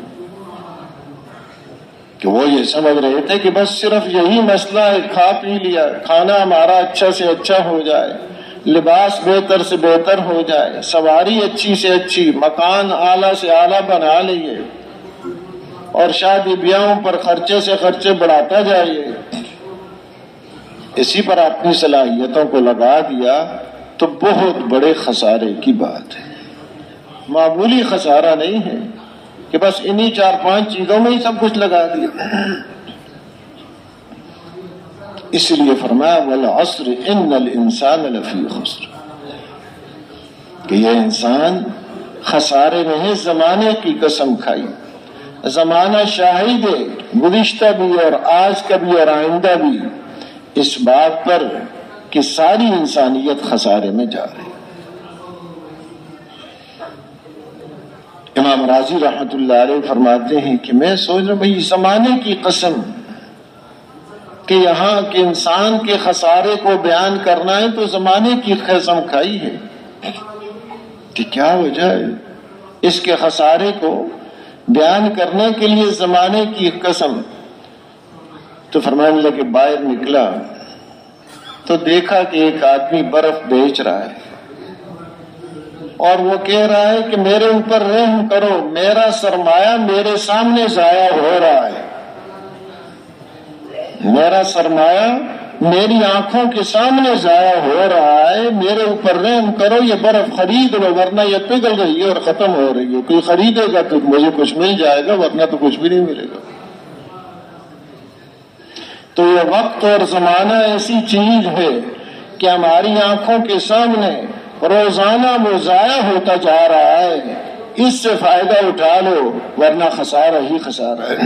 کہ وہ یہ سمجھ رہے تھے کہ بس صرف یہی مسئلہ ہے، کھا پی لیا، کھانا ہمارا اچھا سے اچھا ہو جائے، لباس بہتر سے بہتر ہو جائے، سواری اچھی سے اچھی، مکان اعلیٰ سے اعلیٰ بنا لیے، اور شادی بیاہوں پر خرچے سے خرچے بڑھاتا جائیے، اسی پر اپنی صلاحیتوں کو لگا دیا، تو بہت بڑے خسارے کی بات ہے، معمولی خسارہ نہیں ہے کہ بس انہی چار پانچ چیزوں میں ہی سب کچھ لگا دیا۔ اس لیے فرمایا والعصر ان الانسان لفی خسر، کہ یہ انسان خسارے میں ہے، زمانے کی قسم کھائی، زمانہ شاہد ہے، گزشتہ بھی اور آج کا بھی اور آئندہ بھی، اس بات پر کہ ساری انسانیت خسارے میں جا رہی ہے۔ امام راضی رحمۃ اللہ علیہ فرماتے ہیں کہ میں سوچ رہا ہوں بھائی زمانے کی قسم کہ یہاں کے انسان کے خسارے کو بیان کرنا ہے تو زمانے کی قسم کھائی ہے کہ کیا وجہ ہے اس کے خسارے کو بیان کرنے کے لیے زمانے کی قسم۔ تو فرمانے لگے باہر نکلا تو دیکھا کہ ایک آدمی برف بیچ رہا ہے اور وہ کہہ رہا ہے کہ میرے اوپر رحم کرو، میرا سرمایہ میرے سامنے ضائع ہو رہا ہے، میرا سرمایہ میری آنکھوں کے سامنے ضائع ہو رہا ہے، میرے اوپر رحم کرو، یہ برف خرید لو ورنہ یہ پگھل رہی ہے اور ختم ہو رہی ہے، کوئی خریدے گا تو مجھے کچھ مل جائے گا ورنہ تو کچھ بھی نہیں ملے گا۔ تو یہ وقت اور زمانہ ایسی چیز ہے کہ ہماری آنکھوں کے سامنے روزانہ وہ ضائع ہوتا جا رہا ہے، اس سے فائدہ اٹھا لو ورنہ خسارہ ہی خسارہ ہے۔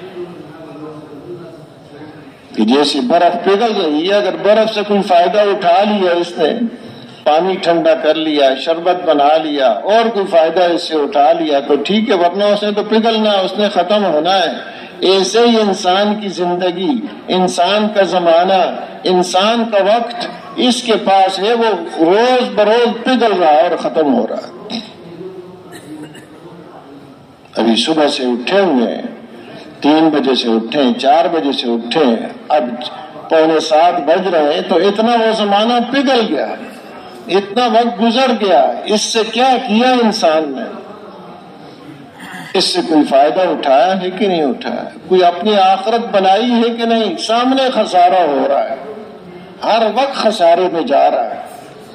کہ جیسے برف پگھل رہی ہے، اگر برف سے کوئی فائدہ اٹھا لیا اس نے، پانی ٹھنڈا کر لیا، شربت بنا لیا اور کوئی فائدہ اس سے اٹھا لیا تو ٹھیک ہے، ورنہ اس نے تو پگھلنا، اس نے ختم ہونا ہے۔ ایسے ہی انسان کی زندگی، انسان کا زمانہ، انسان کا وقت اس کے پاس ہے، وہ روز بروز پگھل رہا ہے اور ختم ہو رہا ہے۔ ابھی صبح سے اٹھے ہوئے ہیں، تین بجے سے اٹھے، چار بجے سے اٹھے، اب پونے سات بج رہے ہیں تو اتنا وہ زمانہ پگھل گیا، اتنا وقت گزر گیا، اس سے کیا کیا انسان نے؟ اس سے کوئی فائدہ اٹھایا ہے کہ نہیں اٹھایا؟ کوئی اپنی آخرت بنائی ہے کہ نہیں؟ سامنے خسارہ ہو رہا ہے، ہر وقت خسارے میں جا رہا ہے۔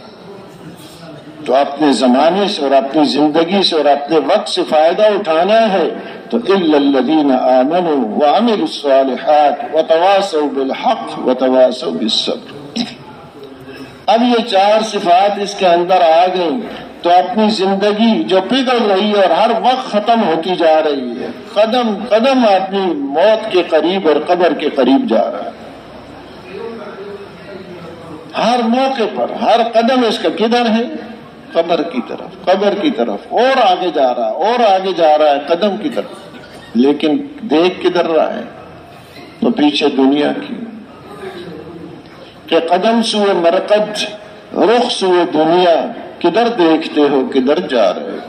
تو اپنے زمانے سے اور اپنی زندگی سے اور اپنے وقت سے فائدہ اٹھانا ہے تو إِلَّا الَّذِينَ آمَنُوا وَعَمِلُوا الصَّالِحَاتِ وَتَوَاصَوْا بِالْحَقِّ وَتَوَاصَوْا بِالصَّبْرِ۔ اب یہ چار صفات اس کے اندر آ گئیں تو اپنی زندگی جو پگھل رہی ہے اور ہر وقت ختم ہوتی جا رہی ہے، قدم قدم آدمی موت کے قریب اور قبر کے قریب جا رہا ہے، ہر موقع پر ہر قدم اس کا کدھر ہے؟ قبر کی طرف، قبر کی طرف، اور آگے جا رہا ہے اور آگے جا رہا ہے قدم کی طرف، لیکن دیکھ کدھر رہا ہے؟ تو پیچھے دنیا کی، کہ قدم سوئے مرقد رخ سوئے دنیا، کدھر دیکھتے ہو کدھر جا رہے ہو؟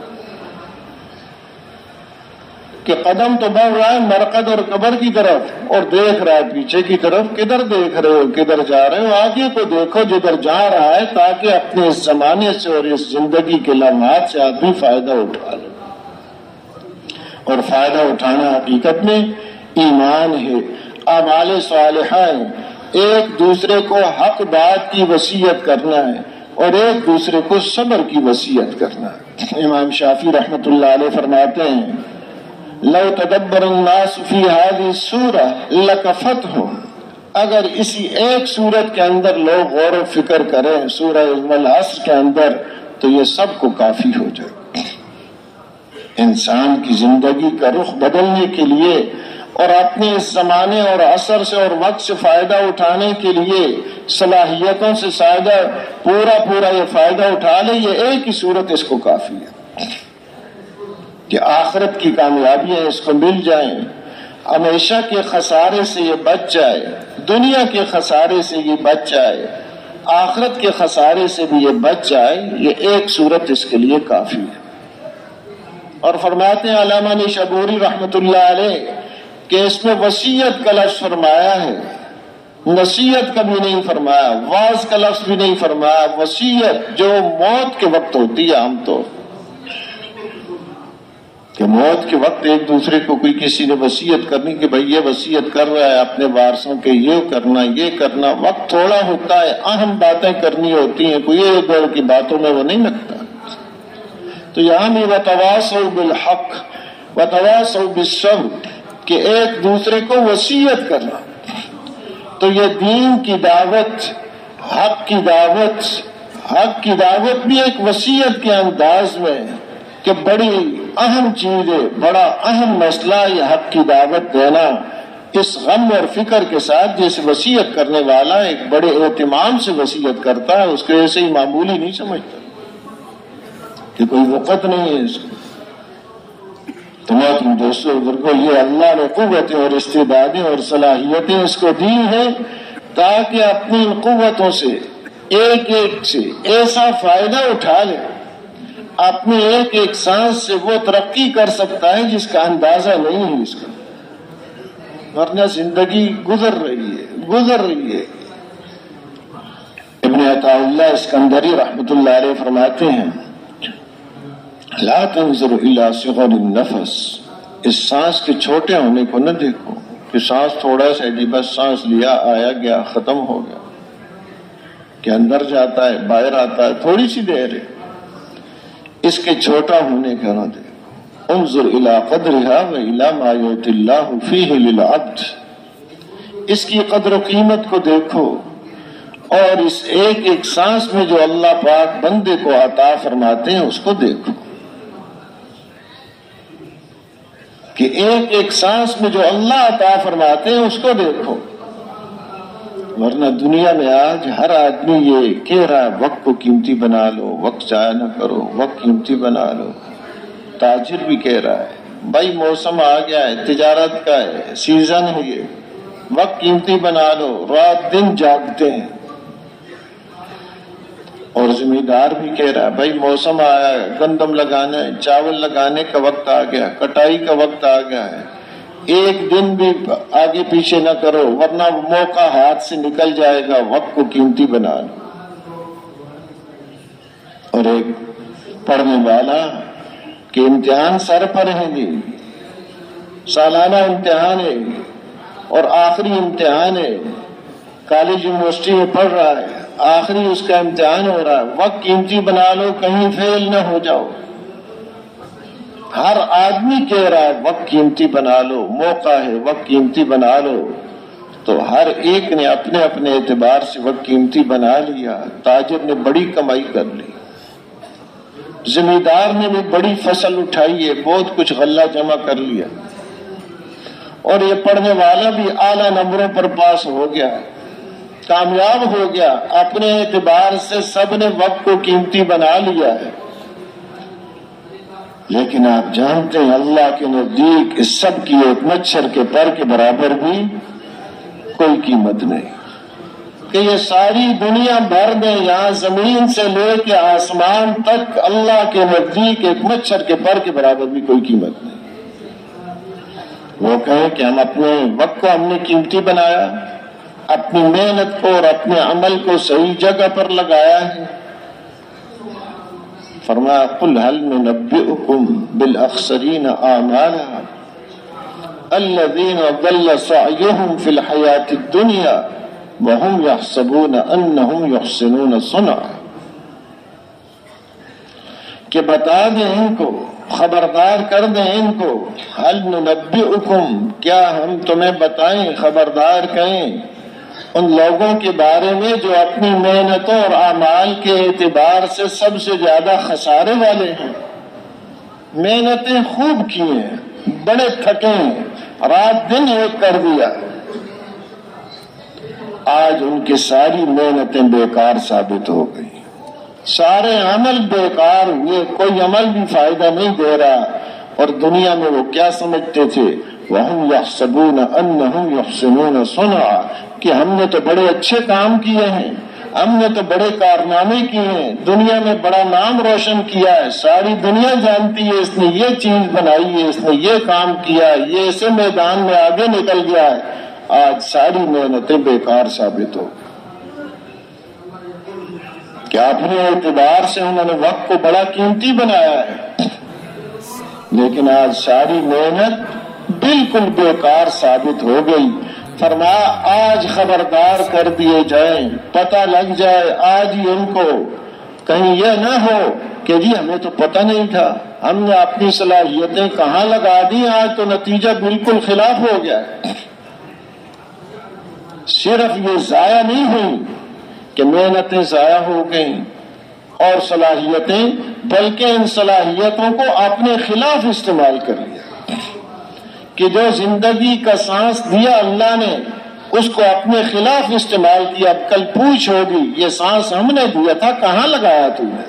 کہ قدم تو بڑھ رہا ہے مرقد اور قبر کی طرف اور دیکھ رہا ہے پیچھے کی طرف، کدھر دیکھ رہے ہو کدھر جا رہے ہو؟ آگے کو دیکھو جدھر جا رہا ہے، تاکہ اپنے اس زمانے سے اور اس زندگی کے لمحات سے آدمی فائدہ اٹھا لے، اور فائدہ اٹھانا حقیقت میں ایمان ہے، اعمال صالحہ ہے، ایک دوسرے کو حق بات کی وصیت کرنا ہے اور ایک دوسرے کو صبر کی وصیت کرنا ہے۔ امام شافعی رحمۃ اللہ علیہ فرماتے ہیں لو تدبر الناس فی هذه السورة لکفتهم، اگر اسی ایک سورت کے اندر لوگ غور و فکر کریں سورہ العصر کے اندر تو یہ سب کو کافی ہو جائے۔ انسان کی زندگی کا رخ بدلنے کے لیے اور اپنے اس زمانے اور عصر سے اور وقت سے فائدہ اٹھانے کے لیے صلاحیتوں سے فائدہ پورا پورا یہ فائدہ اٹھا لے، یہ ایک ہی صورت اس کو کافی ہے کہ آخرت کی کامیابیاں اس کو مل جائیں، ہمیشہ کے خسارے سے یہ بچ جائے، دنیا کے خسارے سے یہ بچ جائے، آخرت کے خسارے سے بھی یہ بچ جائے، یہ ایک صورت اس کے لیے کافی ہے۔ اور فرماتے ہیں علامہ نشابوری رحمۃ اللہ علیہ کہ اس میں وصیت کا لفظ فرمایا ہے، نصیحت کا بھی نہیں فرمایا، واعظ کا لفظ بھی نہیں فرمایا، وصیت جو موت کے وقت ہوتی ہے عام طور کہ موت کے وقت ایک دوسرے کو کوئی کسی نے وصیت کرنی کہ بھائی یہ وصیت کر رہا ہے اپنے وارثوں کے، یہ کرنا یہ کرنا، وقت تھوڑا ہوتا ہے، اہم باتیں کرنی ہوتی ہیں، کوئی ایک دور کی باتوں میں وہ نہیں لگتا۔ تو یہاں بھی وتواصوا بالحق وتواصوا بالصبر کہ ایک دوسرے کو وصیت کرنا، تو یہ دین کی دعوت، حق کی دعوت، حق کی دعوت بھی ایک وصیت کے انداز میں کہ بڑی اہم چیز ہے، بڑا اہم مسئلہ یہ حق کی دعوت دینا، اس غم اور فکر کے ساتھ جیسے وصیت کرنے والا ایک بڑے اہتمام سے وصیت کرتا ہے، اس کو ایسے ہی معمولی نہیں سمجھتا کہ کوئی وقت نہیں ہے اس کو۔ تمام دوستوں بزرگوں، یہ اللہ نے قوتیں اور استعدادیں اور صلاحیتیں اس کو دی ہیں تاکہ اپنی ان قوتوں سے ایک ایک سے ایسا فائدہ اٹھا لے، اپنے ایک ایک سانس سے وہ ترقی کر سکتا ہے جس کا اندازہ نہیں ہے اس کا، ورنہ زندگی گزر رہی ہے گزر رہی ہے ابن عطا اللہ اسکندری رحمۃ اللہ علیہ فرماتے ہیں، لا تنظر الى صغر النفس، اس سانس کے چھوٹے ہونے کو نہ دیکھو کہ سانس تھوڑا سا جی بس سانس لیا آیا گیا ختم ہو گیا، کہ اندر جاتا ہے باہر آتا ہے تھوڑی سی دیر ہے، اس کے چھوٹا ہونے کا نہ دیکھو۔ انظر الى قدرها والى ما يؤتي الله فيه للعبد، اس کی قدر و قیمت کو دیکھو اور اس ایک ایک سانس میں جو اللہ پاک بندے کو عطا فرماتے ہیں اس کو دیکھو، کہ ایک ایک سانس میں جو اللہ عطا فرماتے ہیں اس کو دیکھو، ورنہ دنیا میں آج ہر آدمی یہ کہہ رہا ہے وقت کو قیمتی بنا لو، وقت ضائع نہ کرو، وقت قیمتی بنا لو۔ تاجر بھی کہہ رہا ہے بھائی موسم آ گیا ہے، تجارت کا ہے، سیزن ہے، یہ وقت قیمتی بنا لو، رات دن جاگتے ہیں۔ اور زمیندار بھی کہہ رہا ہے بھائی موسم آیا ہے، گندم لگانا ہے، چاول لگانے کا وقت آ گیا، کٹائی کا وقت آ گیا ہے، ایک دن بھی آگے پیچھے نہ کرو ورنہ موقع ہاتھ سے نکل جائے گا، وقت کو قیمتی بنا لو۔ اور ایک پڑھنے والا کہ امتحان سر پر ہیں جی، سالانہ امتحان ہے اور آخری امتحان ہے، کالج یونیورسٹی میں پڑھ رہا ہے، آخری اس کا امتحان ہو رہا ہے، وقت قیمتی بنا لو کہیں فیل نہ ہو جاؤ۔ ہر آدمی کہہ رہا ہے وقت قیمتی بنا لو، موقع ہے وقت قیمتی بنا لو، تو ہر ایک نے اپنے اپنے اعتبار سے وقت قیمتی بنا لیا۔ تاجر نے بڑی کمائی کر لی، زمیندار نے بھی بڑی فصل اٹھائی ہے، بہت کچھ غلہ جمع کر لیا، اور یہ پڑھنے والا بھی اعلیٰ نمبروں پر پاس ہو گیا، کامیاب ہو گیا، اپنے اعتبار سے سب نے وقت کو قیمتی بنا لیا ہے۔ لیکن آپ جانتے ہیں اللہ کے نزدیک اس سب کی ایک مچھر کے پر کے برابر بھی کوئی قیمت نہیں، کہ یہ ساری دنیا بھر میں یہاں زمین سے لے کے آسمان تک اللہ کے نزدیک ایک مچھر کے پر کے برابر بھی کوئی قیمت نہیں۔ وہ کہیں کہ ہم اپنے وقت کو ہم نے قیمتی بنایا، اپنی محنت کو اور اپنے عمل کو صحیح جگہ پر لگایا ہے۔ فرمایا قل هل ننبئكم بالاخسرین اعمالا الذین ضل سعیهم فی الحیاة الدنیا وهم یحسبون انهم یحسنون صنعا، کہ بتا دیں ان کو، خبردار کر دیں ان کو، هل ننبئكم، کیا ہم تمہیں بتائیں، خبردار کہیں ان لوگوں کے بارے میں جو اپنی محنتوں اور اعمال کے اعتبار سے سب سے زیادہ خسارے والے ہیں۔ محنتیں خوب کی ہیں، بڑے تھکے ہیں، رات دن ایک کر دیا، آج ان کی ساری محنتیں بیکار ثابت ہو گئی، سارے عمل بیکار ہوئے، کوئی عمل بھی فائدہ نہیں دے رہا۔ اور دنیا میں وہ کیا سمجھتے تھے، وَهُمْ يَحْسَبُونَ أَنَّهُمْ يُحْسِنُونَ صُنْعًا، کہ ہم نے تو بڑے اچھے کام کیے ہیں، ہم نے تو بڑے کارنامے کیے ہیں، دنیا میں بڑا نام روشن کیا ہے، ساری دنیا جانتی ہے اس نے یہ چیز بنائی ہے، اس نے یہ کام کیا ہے، یہ ایسے میدان میں آگے نکل گیا ہے، آج ساری محنتیں بیکار ثابت ہو۔ کیا اپنے اعتبار سے انہوں نے وقت کو بڑا قیمتی بنایا ہے، لیکن آج ساری محنت بالکل بیکار ثابت ہو گئی۔ فرمایا آج خبردار کر دیے جائیں، پتہ لگ جائے آج ہی ان کو، کہیں یہ نہ ہو کہ جی ہمیں تو پتہ نہیں تھا، ہم نے اپنی صلاحیتیں کہاں لگا دی، آج تو نتیجہ بالکل خلاف ہو گیا۔ صرف یہ ضائع نہیں ہوئی کہ محنتیں ضائع ہو گئیں اور صلاحیتیں بلکہ ان صلاحیتوں کو اپنے خلاف استعمال کر لیا کہ جو زندگی کا سانس دیا اللہ نے اس کو اپنے خلاف استعمال کیا. اب کل پوچھ ہوگی یہ سانس ہم نے دیا تھا کہاں لگایا تم نے؟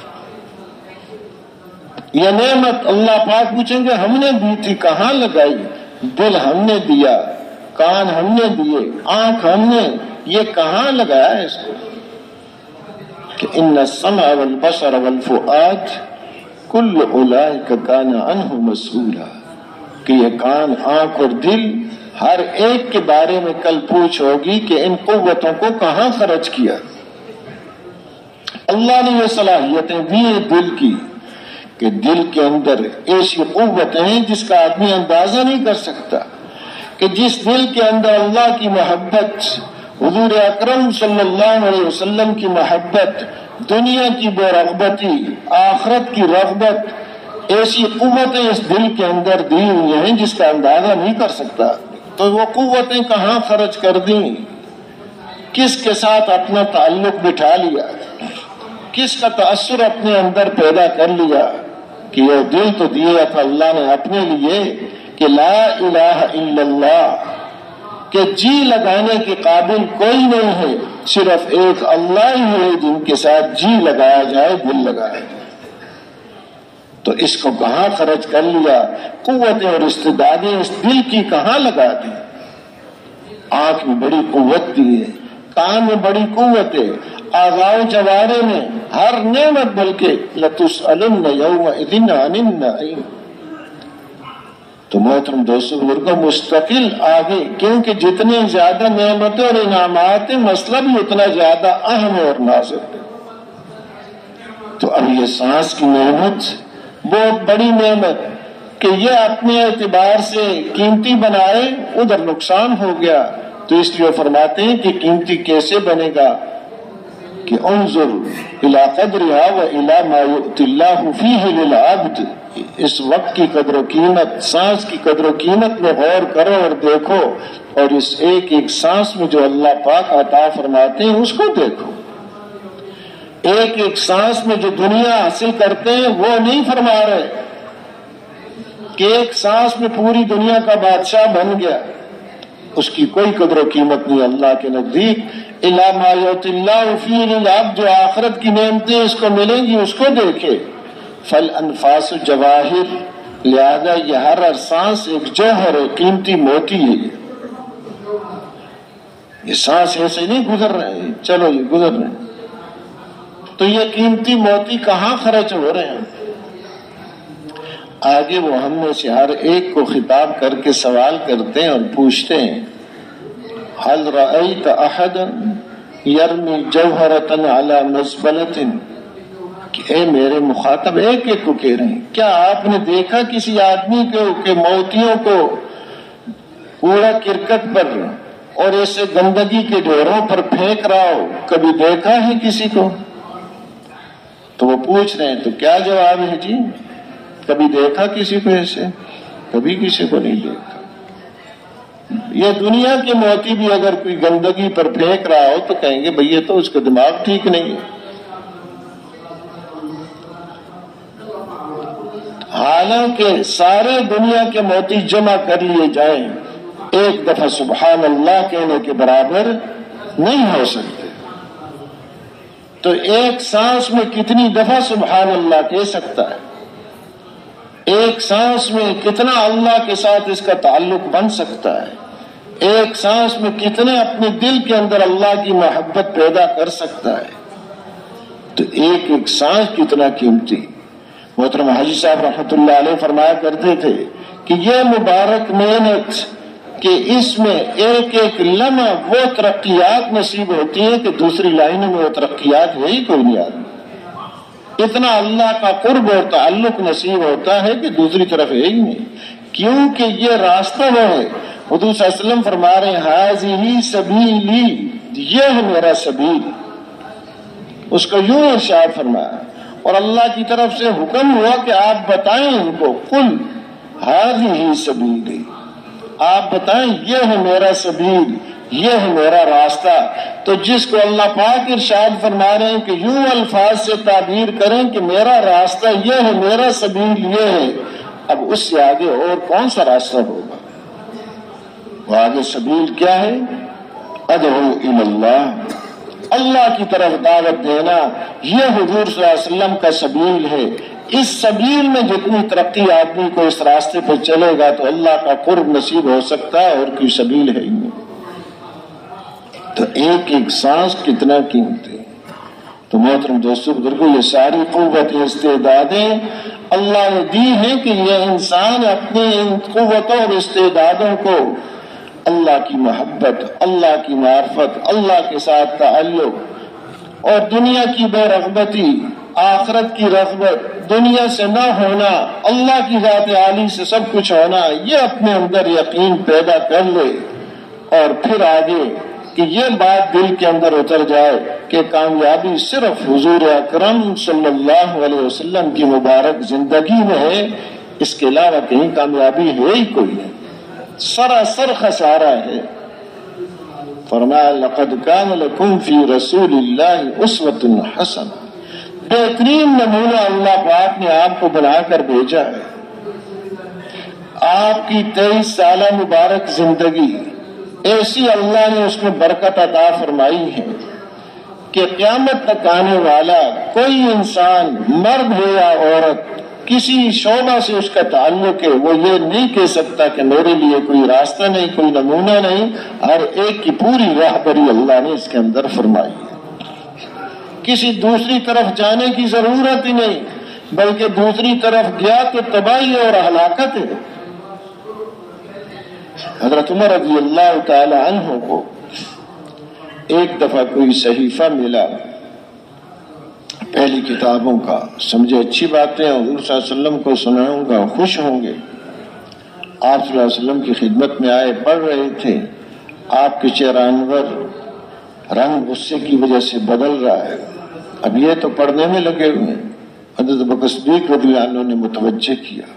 یہ نعمت اللہ پاک پوچھیں گے ہم نے دی تھی کہاں لگائی؟ دل ہم نے دیا، کان ہم نے دیے، آنکھ ہم نے، یہ کہاں لگایا اس کو؟ کہ ان السمع والبصر والفؤاد کل اولئک کان عنہ مسئولا، کہ یہ کان، آنکھ اور دل ہر ایک کے بارے میں کل پوچھ ہوگی کہ ان قوتوں کو کہاں خرچ کیا. اللہ نے یہ صلاحیتیں دی ہیں دل کی کہ دل کے اندر ایسی قوتیں ہیں جس کا آدمی اندازہ نہیں کر سکتا، کہ جس دل کے اندر اللہ کی محبت، حضور اکرم صلی اللہ علیہ وسلم کی محبت، دنیا کی بے رغبتی، آخرت کی رغبت، ایسی قوتیں اس دل کے اندر دی ہوئی ہیں جس کا اندازہ نہیں کر سکتا. تو وہ قوتیں کہاں خرچ کر دیں؟ کس کے ساتھ اپنا تعلق بٹھا لیا، کس کا تأثر اپنے اندر پیدا کر لیا کہ یہ دل تو دیا تھا اللہ نے اپنے لیے کہ لا الہ الا اللہ، کہ جی لگانے کے قابل کوئی نہیں ہے، صرف ایک اللہ ہی ہے جن کے ساتھ جی لگایا جائے، دل لگایا جائے. تو اس کو کہاں خرچ کر لیا؟ قوتیں اور استعدادیں اس دل کی کہاں لگا دی؟ آنکھ میں بڑی قوت دی ہے، کان میں بڑی قوت ہے، اعضاء جوارے میں ہر نعمت، بلکہ لَتُسْأَلُنَّ يَوْمَئِذٍ عَنِ النَّعِيمِ. تو محترم دوستو بزرگوں مستقل آگے، کیونکہ جتنے زیادہ نعمتیں اور انعامات ہیں مسئلہ بھی اتنا زیادہ اہم اور نازک ہے. تو اب یہ سانس کی نعمت بہت بڑی نعمت کہ یہ اپنے اعتبار سے قیمتی بنائے، ادھر نقصان ہو گیا. تو اس لیے فرماتے ہیں کہ قیمتی کیسے بنے گا کہ انظر الی قدرھا و الی ما یؤتی اللہ فیہ للعبد. اس وقت کی قدر و قیمت، سانس کی قدر و قیمت میں غور کرو اور دیکھو، اور اس ایک ایک سانس میں جو اللہ پاک عطا فرماتے ہیں اس کو دیکھو. ایک ایک سانس میں جو دنیا حاصل کرتے ہیں وہ نہیں فرما رہے کہ ایک سانس میں پوری دنیا کا بادشاہ بن گیا، اس کی کوئی قدر و قیمت نہیں اللہ کے نزدیک. الا ما یؤتی اللہ فیہ للعبد، جو آخرت کی نعمتیں اس کو ملیں گی اس کو دیکھے. فالانفاس جواہر، لہذا یہ ہر ہر سانس ایک جوہر ہے، قیمتی موتی ہے. یہ سانس ایسے نہیں گزر رہے چلو یہ گزر رہے ہیں، تو یہ قیمتی موتی کہاں خرچ ہو رہے ہیں؟ آگے وہ ہم میں سے ہر ایک کو خطاب کر کے سوال کرتے ہیں اور پوچھتے ہیں هل رأيت احدا يرمي جوهرة على مزبلة، کہ اے میرے مخاطب ایک ایک کو کہہ رہے ہیں، کیا آپ نے دیکھا کسی آدمی کو کہ موتیوں کو کوڑا کرکٹ پر اور ایسے گندگی کے ڈھیروں پر پھینک رہا ہو؟ کبھی دیکھا ہے کسی کو؟ تو وہ پوچھ رہے ہیں تو کیا جواب ہے جی؟ کبھی دیکھا کسی کو ایسے؟ کبھی کسی کو نہیں دیکھا. یہ دنیا کے موتی بھی اگر کوئی گندگی پر پھینک رہا ہو تو کہیں گے بھئی یہ تو اس کا دماغ ٹھیک نہیں ہے. حالانکہ سارے دنیا کے موتی جمع کر لیے جائیں ایک دفعہ سبحان اللہ کہنے کے برابر نہیں ہو سکتے. تو ایک سانس میں کتنی دفعہ سبحان اللہ کہہ سکتا ہے؟ ایک سانس میں کتنا اللہ کے ساتھ اس کا تعلق بن سکتا ہے؟ ایک سانس میں کتنے اپنے دل کے اندر اللہ کی محبت پیدا کر سکتا ہے؟ تو ایک ایک سانس کتنا قیمتی. محترم حاجی صاحب رحمۃ اللہ علیہ فرمایا کرتے تھے کہ یہ مبارک محنت کہ اس میں ایک ایک لمحہ وہ ترقیات نصیب ہوتی ہیں کہ دوسری لائنوں میں وہ ترقیات ہے ہی کوئی نہیں آدمی. اتنا اللہ کا قرب اور تعلق نصیب ہوتا ہے کہ دوسری طرف ہے ہی نہیں، کیونکہ یہ راستہ وہ ہے. حضور صلی اللہ علیہ وسلم فرما رہے ہیں ہذہ سبیلی، یہ ہے میرا سبیل. اس کو یوں ارشاد فرمایا اور اللہ کی طرف سے حکم ہوا کہ آپ بتائیں ان کو قل ہذہ سبیلی، آپ بتائیں یہ ہے میرا سبیل، یہ ہے میرا راستہ. تو جس کو اللہ پاک ارشاد فرما رہے ہیں کہ یوں الفاظ سے تعبیر کریں کہ میرا راستہ یہ ہے، میرا سبیل یہ ہے، اب اس سے آگے اور کون سا راستہ ہوگا؟ وہ آگے سبیل کیا ہے؟ ادعو الی اللہ، اللہ کی طرف دعوت دینا، یہ حضور صلی اللہ علیہ وسلم کا سبیل ہے. اس سبیل میں جتنی ترقی آدمی کو اس راستے پہ چلے گا تو اللہ کا قرب نصیب ہو سکتا ہے، اور کوئی سبیل ہے ہی نہیں. تو ایک ایک سانس کتنا قیمتی. تو محترم دوستو بزرگو، یہ ساری قوت استعدادیں اللہ نے دی ہیں کہ یہ انسان اپنی ان قوتوں اور استعدادوں کو اللہ کی محبت، اللہ کی معرفت، اللہ کے ساتھ تعلق اور دنیا کی بے رغبتی، آخرت کی رغبت، دنیا سے نہ ہونا، اللہ کی ذات عالی سے سب کچھ ہونا، یہ اپنے اندر یقین پیدا کر لے. اور پھر آگے کہ یہ بات دل کے اندر اتر جائے کہ کامیابی صرف حضور اکرم صلی اللہ علیہ وسلم کی مبارک زندگی میں ہے، اس کے علاوہ کہیں کامیابی ہے ہی کوئی نہیں، سراسر خسارہ ہے. فرمایا لقد کان لکم فی رسول اللہ اسوۃ حسنہ، بہترین نمونہ اللہ پاک نے آپ کو بنا کر بھیجا ہے. آپ کی تیئیس سالہ مبارک زندگی ایسی اللہ نے اس میں برکت عطا فرمائی ہے کہ قیامت تک آنے والا کوئی انسان، مرد ہو یا عورت، کسی شعبہ سے اس کا تعلق ہے، وہ یہ نہیں کہہ سکتا کہ میرے لیے کوئی راستہ نہیں، کوئی نمونہ نہیں. ہر ایک کی پوری راہبری اللہ نے اس کے اندر فرمائی ہے. کسی دوسری طرف جانے کی ضرورت ہی نہیں، بلکہ دوسری طرف گیا تو تباہی اور ہلاکت ہے. حضرت عمر رضی اللہ تعالی عنہ کو ایک دفعہ کوئی صحیفہ ملا پہلی کتابوں کا، سمجھے اچھی باتیں حضور صلی اللہ علیہ وسلم کو سناؤں گا، خوش ہوں گے. آپ صلی اللہ علیہ وسلم کی خدمت میں آئے، پڑھ رہے تھے. آپ کے چہرہ انور رنگ غصے کی وجہ سے بدل رہا ہے. اب یہ تو پڑھنے میں لگے ہوئے ہیں. حضرت بکر صدیق رضی اللہ عنہ نے متوجہ کیا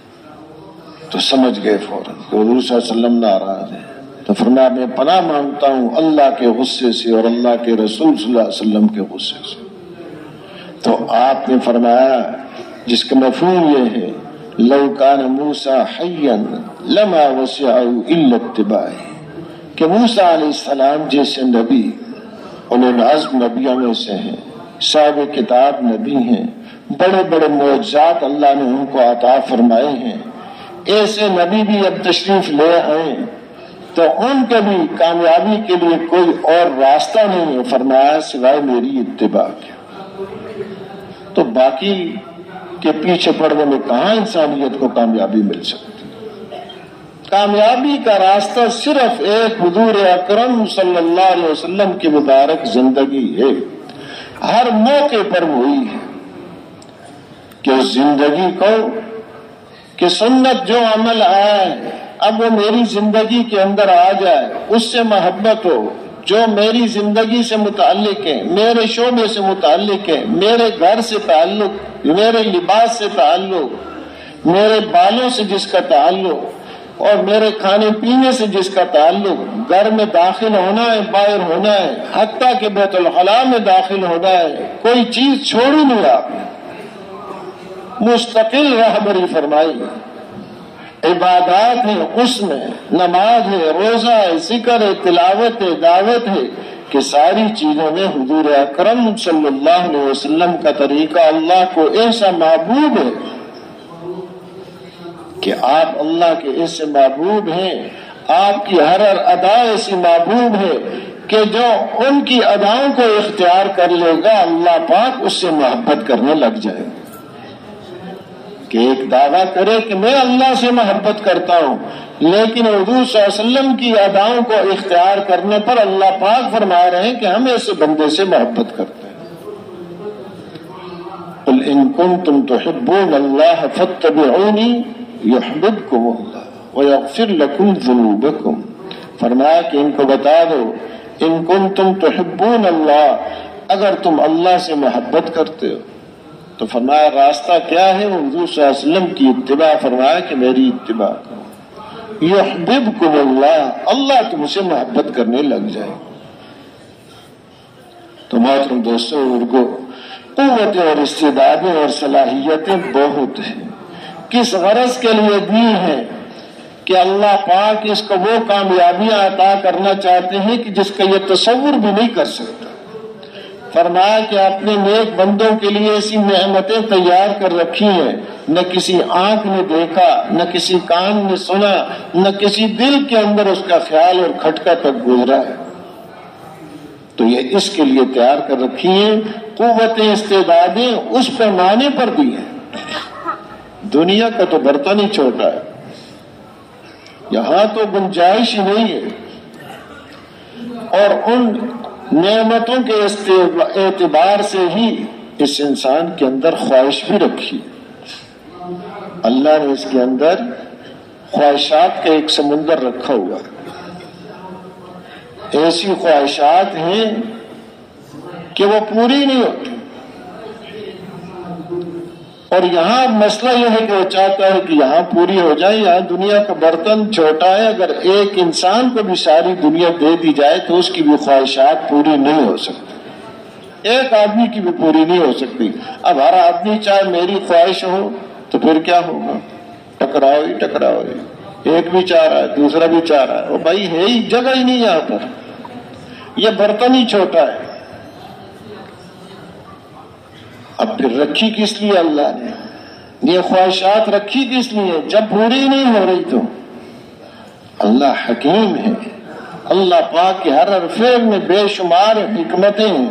تو سمجھ گئے فوراً کہ حضور صلی اللہ علیہ وسلم ناراض ہیں. تو فرمایا میں پناہ مانگتا ہوں اللہ کے غصے سے اور اللہ کے رسول صلی اللہ علیہ وسلم کے غصے سے. تو آپ نے فرمایا جس کا مفہوم یہ ہے لو کان موسیٰ حیا لما وسعہ الا اتباعہ، کہ موسیٰ علیہ السلام جیسے نبی اولو العزم نبیوں میں سے ہیں، صاحب کتاب نبی ہیں، بڑے بڑے معجزات اللہ نے ان کو عطا فرمائے ہیں، ایسے نبی بھی اب تشریف لے آئے تو ان کے بھی کامیابی کے لیے کوئی اور راستہ نہیں ہے، فرمایا سوائے میری اتباع کے. تو باقی کے پیچھے پڑنے میں کہاں انسانیت کو کامیابی مل سکتی؟ کامیابی کا راستہ صرف ایک حضور اکرم صلی اللہ علیہ وسلم کی مبارک زندگی ہے. ہر موقع پر وہی ہے کہ اس زندگی کو کہ سنت جو عمل آیا ہے اب وہ میری زندگی کے اندر آ جائے، اس سے محبت ہو، جو میری زندگی سے متعلق ہے، میرے شعبے سے متعلق ہے، میرے گھر سے تعلق، میرے لباس سے تعلق، میرے بالوں سے جس کا تعلق اور میرے کھانے پینے سے جس کا تعلق، گھر میں داخل ہونا ہے، باہر ہونا ہے، حتیٰ کہ بیت الخلاء میں داخل ہونا ہے، کوئی چیز چھوڑی نہیں آپ نے، مستقل رہبری فرمائی. عبادات ہے، اس میں نماز ہے، روزہ ہے، ذکر ہے، تلاوت ہے، دعوت ہے، کہ ساری چیزوں میں حضور اکرم صلی اللہ علیہ وسلم کا طریقہ اللہ کو ایسا محبوب ہے کہ آپ اللہ کے ایسے محبوب ہیں، آپ کی ہر ہر ادا ایسی محبوب ہے کہ جو ان کی اداؤں کو اختیار کر لے گا اللہ پاک اس سے محبت کرنے لگ جائے گا. کہ ایک دعویٰ کرے کہ میں اللہ سے محبت کرتا ہوں، لیکن حضور صلی اللہ علیہ وسلم کی اداؤں کو اختیار کرنے پر اللہ پاک فرما رہے ہیں کہ ہم ایسے بندے سے محبت کرتے ہیں. قل ان کنتم تحبون اللہ فاتبعونی یحببکم اللہ ویغفر لکم ذنوبکم. فرمایا کہ ان کو بتا دو ان کنتم تحبون اللہ، اگر تم اللہ سے محبت کرتے ہو تو فرمایا راستہ کیا ہے؟ وہ حضور صلی اللہ علیہ وسلم کی اتباع. فرمایا کہ میری اتباع کرو. یحببکم اللہ، اللہ تم سے محبت کرنے لگ جائے۔ تو محترم دوستوں، اردو قوتیں اور استعدادیں اور صلاحیتیں بہت ہیں، کس غرض کے لیے دی ہیں کہ اللہ پاک اس کو وہ کامیابیاں عطا کرنا چاہتے ہیں کہ جس کا یہ تصور بھی نہیں کر سکتا۔ فرمایا کہ اپنے نیک بندوں کے لیے ایسی نعمتیں تیار کر رکھی ہیں، نہ کسی آنکھ نے دیکھا، نہ کسی کان نے سنا، نہ کسی دل کے اندر اس کا خیال اور کھٹکا تک گزرا ہے۔ تو یہ اس کے لیے تیار کر رکھی ہیں، قوتیں استعدادیں اس پیمانے پر دی ہیں۔ دنیا کا تو برتن ہی چھوٹا ہے، یہاں تو گنجائش ہی نہیں ہے، اور ان نعمتوں کے اعتبار سے ہی اس انسان کے اندر خواہش بھی رکھی۔ اللہ نے اس کے اندر خواہشات کا ایک سمندر رکھا ہوا ہے، ایسی خواہشات ہیں کہ وہ پوری نہیں ہوتی، اور یہاں مسئلہ یہ ہے کہ وہ چاہتا ہے کہ یہاں پوری ہو جائے۔ یہاں دنیا کا برتن چھوٹا ہے، اگر ایک انسان کو بھی ساری دنیا دے دی جائے تو اس کی بھی خواہشات پوری نہیں ہو سکتی، ایک آدمی کی بھی پوری نہیں ہو سکتی۔ اب ہر آدمی چاہے میری خواہش ہو تو پھر کیا ہوگا؟ ٹکراؤ ہی ٹکراؤ ہی، ایک بھی چاہ رہا ہے دوسرا بھی چاہ رہا ہے، وہ بھائی ہے ہی جگہ ہی نہیں یہاں پر، یہ برتن ہی چھوٹا ہے۔ اب پھر رکھی کس لیے اللہ نے یہ خواہشات؟ رکھی کس لیے؟ جب پوری نہیں ہو رہی تو اللہ حکیم ہے، اللہ پاک کے ہر ہر فعل میں بے شمار حکمتیں ہیں،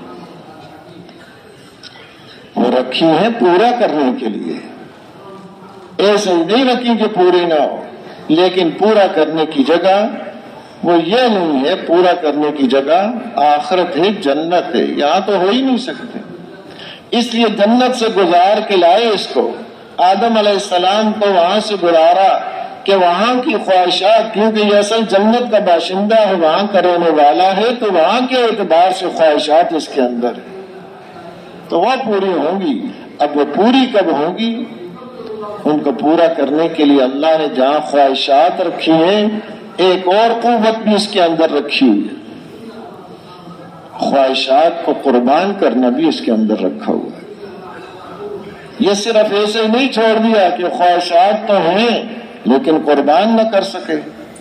وہ رکھی ہیں پورا کرنے کے لیے۔ ایسے ہی نہیں رکھی کہ پوری نہ ہو، لیکن پورا کرنے کی جگہ وہ یہ نہیں ہے، پورا کرنے کی جگہ آخرت ہے، جنت ہے، یہاں تو ہو ہی نہیں سکتے۔ اس لیے جنت سے گزار کے لائے اس کو، آدم علیہ السلام کو وہاں سے گزارا کہ وہاں کی خواہشات، کیونکہ یہ اصل جنت کا باشندہ ہے، وہاں کا رہنے والا ہے، تو وہاں کے اعتبار سے خواہشات اس کے اندر ہے، تو وہ پوری ہوں گی۔ اب وہ پوری کب ہوں گی؟ ان کو پورا کرنے کے لیے اللہ نے جہاں خواہشات رکھی ہیں، ایک اور قوت بھی اس کے اندر رکھی ہوئی ہے، خواہشات کو قربان کرنا بھی اس کے اندر رکھا ہوا ہے۔ یہ صرف ایسے ہی نہیں چھوڑ دیا کہ خواہشات تو ہیں لیکن قربان نہ کر سکے،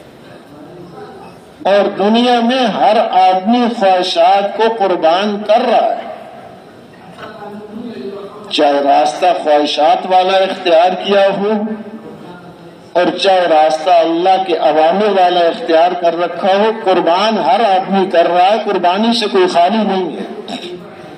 اور دنیا میں ہر آدمی خواہشات کو قربان کر رہا ہے، چاہے راستہ خواہشات والا اختیار کیا ہو اور چاہے راستہ اللہ کے اوامر والا اختیار کر رکھا ہو، قربان ہر آدمی کر رہا ہے، قربانی سے کوئی خالی نہیں ہے۔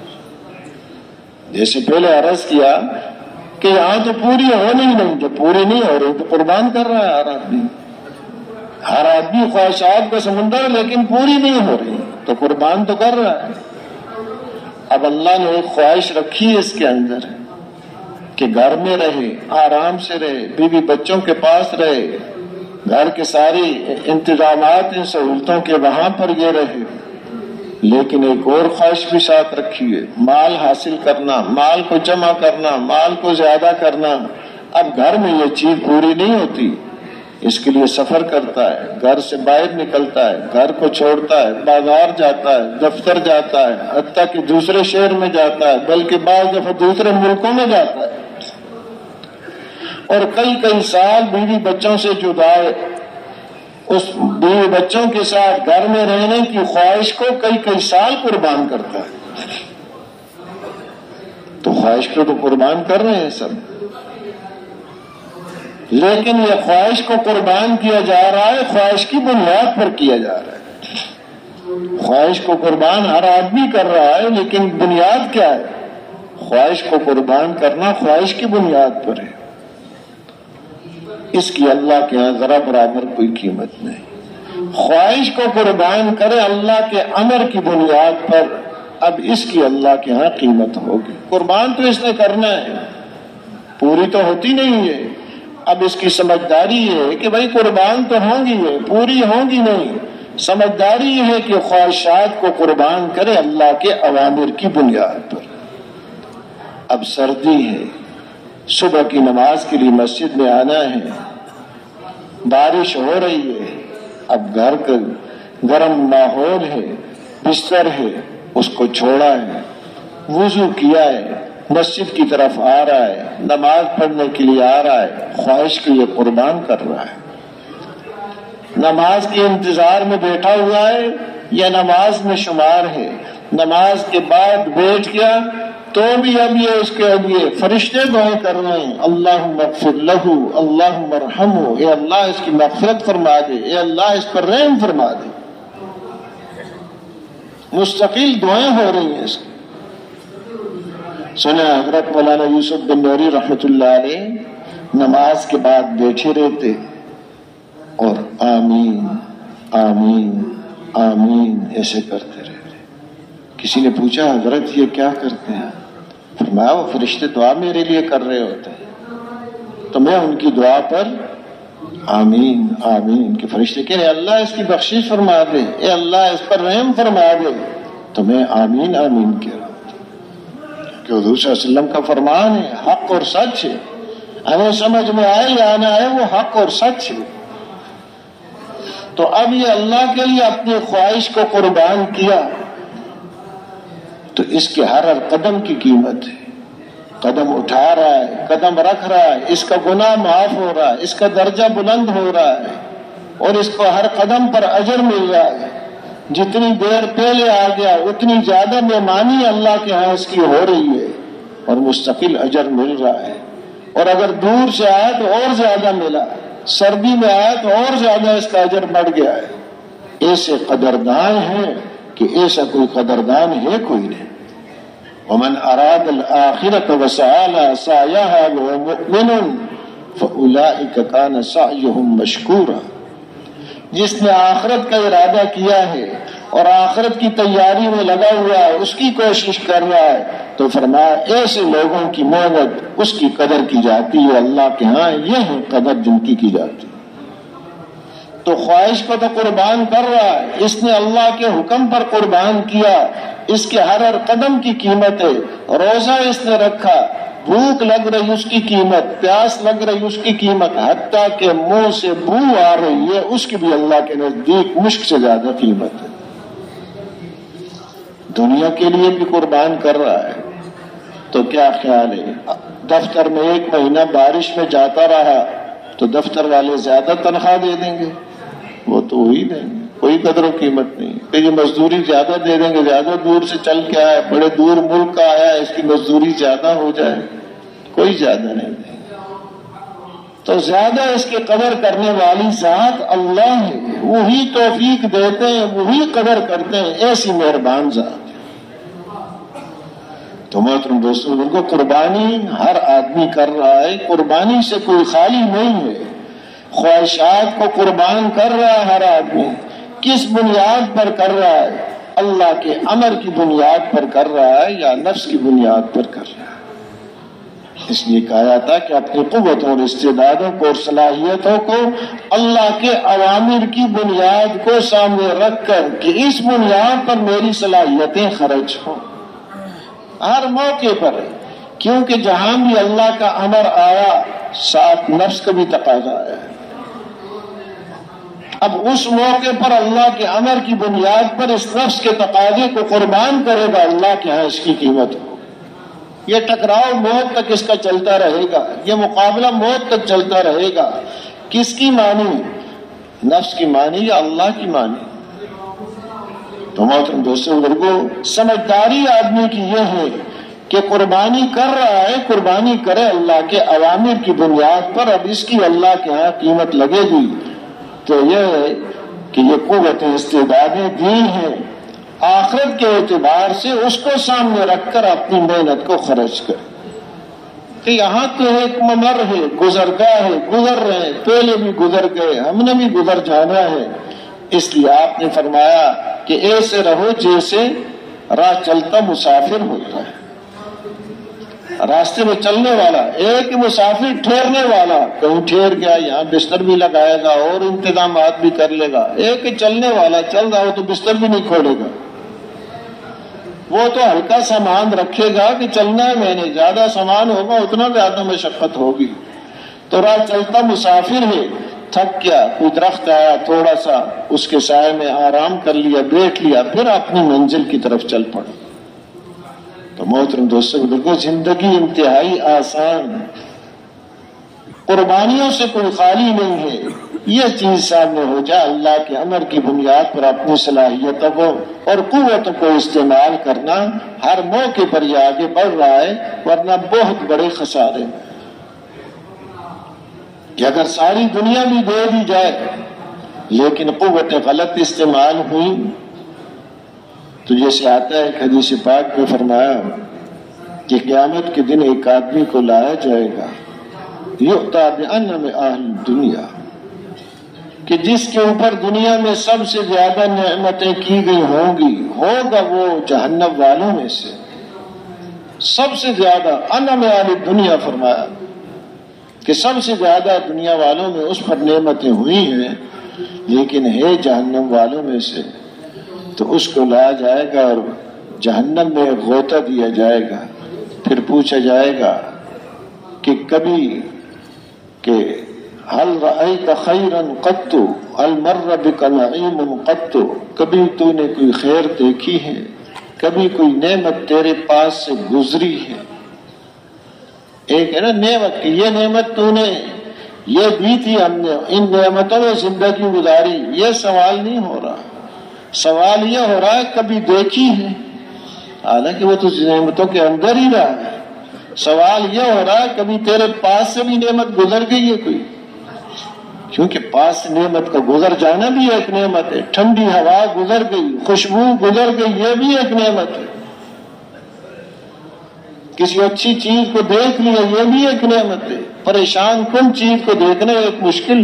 جیسے پہلے عرض کیا کہ یہاں تو پوری ہونی ہی نہیں، جو پوری نہیں ہو رہی تو قربان کر رہا ہے ہر آدمی، ہر آدمی خواہشات کا سمندر، لیکن پوری نہیں ہو رہی تو قربان تو کر رہا ہے۔ اب اللہ نے ایک خواہش رکھی ہے اس کے اندر کہ گھر میں رہے، آرام سے رہے، بیوی بچوں کے پاس رہے، گھر کے ساری انتظامات ان سہولتوں کے وہاں پر یہ رہے، لیکن ایک اور خواہش بھی ساتھ رکھی ہے، مال حاصل کرنا، مال کو جمع کرنا، مال کو زیادہ کرنا۔ اب گھر میں یہ چیز پوری نہیں ہوتی، اس کے لیے سفر کرتا ہے، گھر سے باہر نکلتا ہے، گھر کو چھوڑتا ہے، بازار جاتا ہے، دفتر جاتا ہے، حتیٰ کہ دوسرے شہر میں جاتا ہے، بلکہ بعض دفعہ دوسرے ملکوں میں جاتا ہے، اور کئی کئی سال بیوی بچوں سے جدا ہے، اس بیوی بچوں کے ساتھ گھر میں رہنے کی خواہش کو کئی کئی سال قربان کرتا ہے۔ تو خواہش کو تو قربان کر رہے ہیں سب، لیکن یہ خواہش کو قربان کیا جا رہا ہے، خواہش کی بنیاد پر کیا جا رہا ہے۔ خواہش کو قربان ہر آدمی کر رہا ہے، لیکن بنیاد کیا ہے؟ خواہش کو قربان کرنا خواہش کی بنیاد پر ہے، اس کی اللہ کے ہاں ذرا برابر کوئی قیمت نہیں۔ خواہش کو قربان کرے اللہ کے امر کی بنیاد پر، اب اس کی اللہ کے ہاں قیمت ہوگی۔ قربان تو اس نے کرنا ہے، پوری تو ہوتی نہیں ہے۔ اب اس کی سمجھداری یہ ہے کہ بھائی قربان تو ہوں گی، ہے پوری ہوں گی نہیں، سمجھداری یہ ہے کہ خواہشات کو قربان کرے اللہ کے اوامر کی بنیاد پر۔ اب سردی ہے، صبح کی نماز کے لیے مسجد میں آنا ہے، بارش ہو رہی ہے، اب گھر کا گرم ماحول ہے، بستر ہے، اس کو چھوڑا ہے، وضو کیا ہے، مسجد کی طرف آ رہا ہے، نماز پڑھنے کے لیے آ رہا ہے، خواہش کے لیے قربان کر رہا ہے، نماز کے انتظار میں بیٹھا ہوا ہے یا نماز میں شمار ہے، نماز کے بعد بیٹھ گیا تو بھی اب یہ اس کے لیے فرشتے دعائیں کر رہے ہیں، اللہم اغفر لہ، اللہم ارحمہ، اے اللہ اس کی مغفرت فرما دے، اے اللہ اس پر رحم فرما دے، مستقل دعائیں ہو رہی ہیں اس کی۔ سنا حضرت مولانا یوسف بن نوری رحمۃ اللہ علیہ نماز کے بعد بیٹھے رہتے اور آمین آمین آمین ایسے کرتے رہتے۔ کسی نے پوچھا حضرت یہ کیا کرتے ہیں؟ فرمایا وہ فرشتے دعا میرے لیے کر رہے ہوتے ہیں تو میں ان کی دعا پر آمین آمین کہ فرشتے کہہ رہے اللہ اس کی بخشش فرما دے، اے اللہ اس پر رحم فرما دے، تو میں آمین آمین کہہ رہا ہوں کہ حضور صلی اللہ علیہ وسلم کا فرمان ہے، حق اور سچ ہے، ہمیں سمجھ میں آئے یا نہ آئے وہ حق اور سچ ہے۔ تو اب یہ اللہ کے لیے اپنی خواہش کو قربان کیا تو اس کے ہر ہر قدم کی قیمت ہے، قدم اٹھا رہا ہے، قدم رکھ رہا ہے، اس کا گناہ معاف ہو رہا ہے، اس کا درجہ بلند ہو رہا ہے اور اس کو ہر قدم پر اجر مل رہا ہے۔ جتنی دیر پہلے آ گیا اتنی زیادہ مہمانی اللہ کے ہاں اس کی ہو رہی ہے اور مستقل اجر مل رہا ہے، اور اگر دور سے آیا تو اور زیادہ ملا، سردی میں آیا تو اور زیادہ اس کا اجر بڑھ گیا ہے۔ ایسے قدردان ہیں کہ ایسا کوئی قدردان ہے کوئی نہیں۔ ومن اراد الآخرة وسعى لها سعيها وهو مؤمن فأولئك كان سعيهم مشكورا۔ جس نے آخرت کا ارادہ کیا ہے اور آخرت کی تیاری میں لگا ہوا ہے، اس کی کوشش کر رہا ہے، تو فرمایا ایسے لوگوں کی محنت اس کی قدر کی جاتی ہے اللہ کے ہاں، یہ ہے قدر جن کی کی جاتی ہے۔ تو خواہش کو تو قربان کر رہا ہے، اس نے اللہ کے حکم پر قربان کیا، اس کے ہر ہر قدم کی قیمت ہے۔ روزہ اس نے رکھا، بھوک لگ رہی اس کی قیمت، پیاس لگ رہی اس کی قیمت، حتیٰ کہ منہ سے بو آ رہی ہے اس کی بھی اللہ کے نزدیک مشک سے زیادہ قیمت ہے۔ دنیا کے لیے بھی قربان کر رہا ہے تو کیا خیال ہے؟ دفتر میں ایک مہینہ بارش میں جاتا رہا تو دفتر والے زیادہ تنخواہ دے دیں گے؟ وہ تو وہی دیں گے، کوئی قدر و قیمت نہیں کہ یہ مزدوری زیادہ دے دیں گے، زیادہ دور سے چل کے آیا، بڑے دور ملک کا آیا، اس کی مزدوری زیادہ ہو جائے، کوئی زیادہ نہیں دیں گے۔ تو زیادہ اس کی قدر کرنے والی ذات اللہ ہے، وہی توفیق دیتے ہیں، وہی قدر کرتے ہیں، ایسی مہربان ذات۔ تو محترم دوستوں، ان کو قربانی ہر آدمی کر رہا ہے، قربانی سے کوئی خالی نہیں ہے، خواہشات کو قربان کر رہا ہے ہر آدمی۔ کس بنیاد پر کر رہا ہے؟ اللہ کے امر کی بنیاد پر کر رہا ہے یا نفس کی بنیاد پر کر رہا ہے؟ اس لیے کہا تھا کہ اپنی قوتوں اور استعدادوں کو اور صلاحیتوں کو اللہ کے اوامر کی بنیاد کو سامنے رکھ کر کہ اس بنیاد پر میری صلاحیتیں خرچ ہوں ہر موقع پر، کیونکہ جہاں بھی اللہ کا امر آیا ساتھ نفس کا بھی تقاضا آیا ہے۔ اب اس موقع پر اللہ کے امر کی بنیاد پر اس نفس کے تقاضے کو قربان کرے گا، اللہ کے ہاں اس کی قیمت ہو۔ یہ ٹکراؤ موت تک اس کا چلتا رہے گا، یہ مقابلہ موت تک چلتا رہے گا۔ کس کی مانی؟ نفس کی مانی یا اللہ کی مانی؟ تو محترم دوستوں بزرگوں، سمجھداری آدمی کی یہ ہے کہ قربانی کر رہا ہے، قربانی کرے اللہ کے اوامر کی بنیاد پر، اب اس کی اللہ کے ہاں قیمت لگے گی۔ تو یہ ہے کہ یہ قوتیں استعدادیں دی ہیں، آخرت کے اعتبار سے اس کو سامنے رکھ کر اپنی محنت کو خرچ کرے کہ یہاں تو ایک ممر ہے، گزرگاہ ہے، گزر رہے ہیں، پہلے بھی گزر گئے، ہم نے بھی گزر جانا ہے۔ اس لیے آپ نے فرمایا کہ ایسے رہو جیسے راہ چلتا مسافر ہوتا ہے، راستے میں چلنے والا، ایک مسافر ٹھہرنے والا کہیں ٹھہر گیا، یہاں بستر بھی لگائے گا اور انتظامات بھی کر لے گا۔ ایک چلنے والا چل رہا ہو تو بستر بھی نہیں کھولے گا، وہ تو ہلکا سامان رکھے گا کہ چلنا ہے میں نے، زیادہ سامان ہوگا اتنا زیادہ مشقت ہوگی۔ تو راہ چلتا مسافر ہے، تھک گیا، کوئی درخت آیا تھوڑا سا اس کے سائے میں آرام کر لیا، بیٹھ لیا، پھر اپنی منزل کی طرف چل پڑا۔ تو محترم دوستو بزرگوں، زندگی انتہائی آسان، قربانیوں سے کوئی خالی نہیں ہے۔ یہ چیز سامنے ہو جائے، اللہ کے امر کی بنیاد پر اپنی صلاحیتوں کو اور قوتوں کو استعمال کرنا، ہر موقع پر یہ آگے بڑھ رہا ہے، ورنہ بہت بڑے خسارے میں کہ اگر ساری دنیا بھی دے دی جائے لیکن قوتیں غلط استعمال ہوئی تو جیسے آتا ہے حدیث پاک میں فرمایا کہ قیامت کے دن ایک آدمی کو لایا جائے گا یؤتی بانعم اہل دنیا، کہ جس کے اوپر دنیا میں سب سے زیادہ نعمتیں کی گئی ہوں گی، ہوگا وہ جہنم والوں میں سے سب سے زیادہ انعم اہل دنیا، فرمایا کہ سب سے زیادہ دنیا والوں میں اس پر نعمتیں ہوئی ہیں لیکن ہے جہنم والوں میں سے، تو اس کو لایا جائے گا اور جہنم میں غوطہ دیا جائے گا۔ پھر پوچھا جائے گا کہ کبھی کہ هل رأيت خيرا قط هل مر بك نعيم قط، کبھی تو نے کوئی خیر دیکھی ہے، کبھی کوئی نعمت تیرے پاس سے گزری ہے؟ ایک ہے نا نعمت کہ یہ نعمت تو نے یہ دی تھی، ہم نے ان نعمتوں میں زندگی گزاری، یہ سوال نہیں ہو رہا۔ سوال یہ ہو رہا ہے کبھی دیکھی ہے، حالانکہ وہ تو نعمتوں کے اندر ہی رہا ہے۔ سوال یہ ہو رہا ہے کبھی تیرے پاس سے بھی نعمت گزر گئی ہے کوئی، کیونکہ پاس نعمت کا گزر جانا بھی ایک نعمت ہے۔ ٹھنڈی ہوا گزر گئی، خوشبو گزر گئی، یہ بھی ایک نعمت ہے۔ کسی اچھی چیز کو دیکھ لیا، یہ بھی ایک نعمت ہے۔ پریشان کن چیز کو دیکھنا ایک مشکل،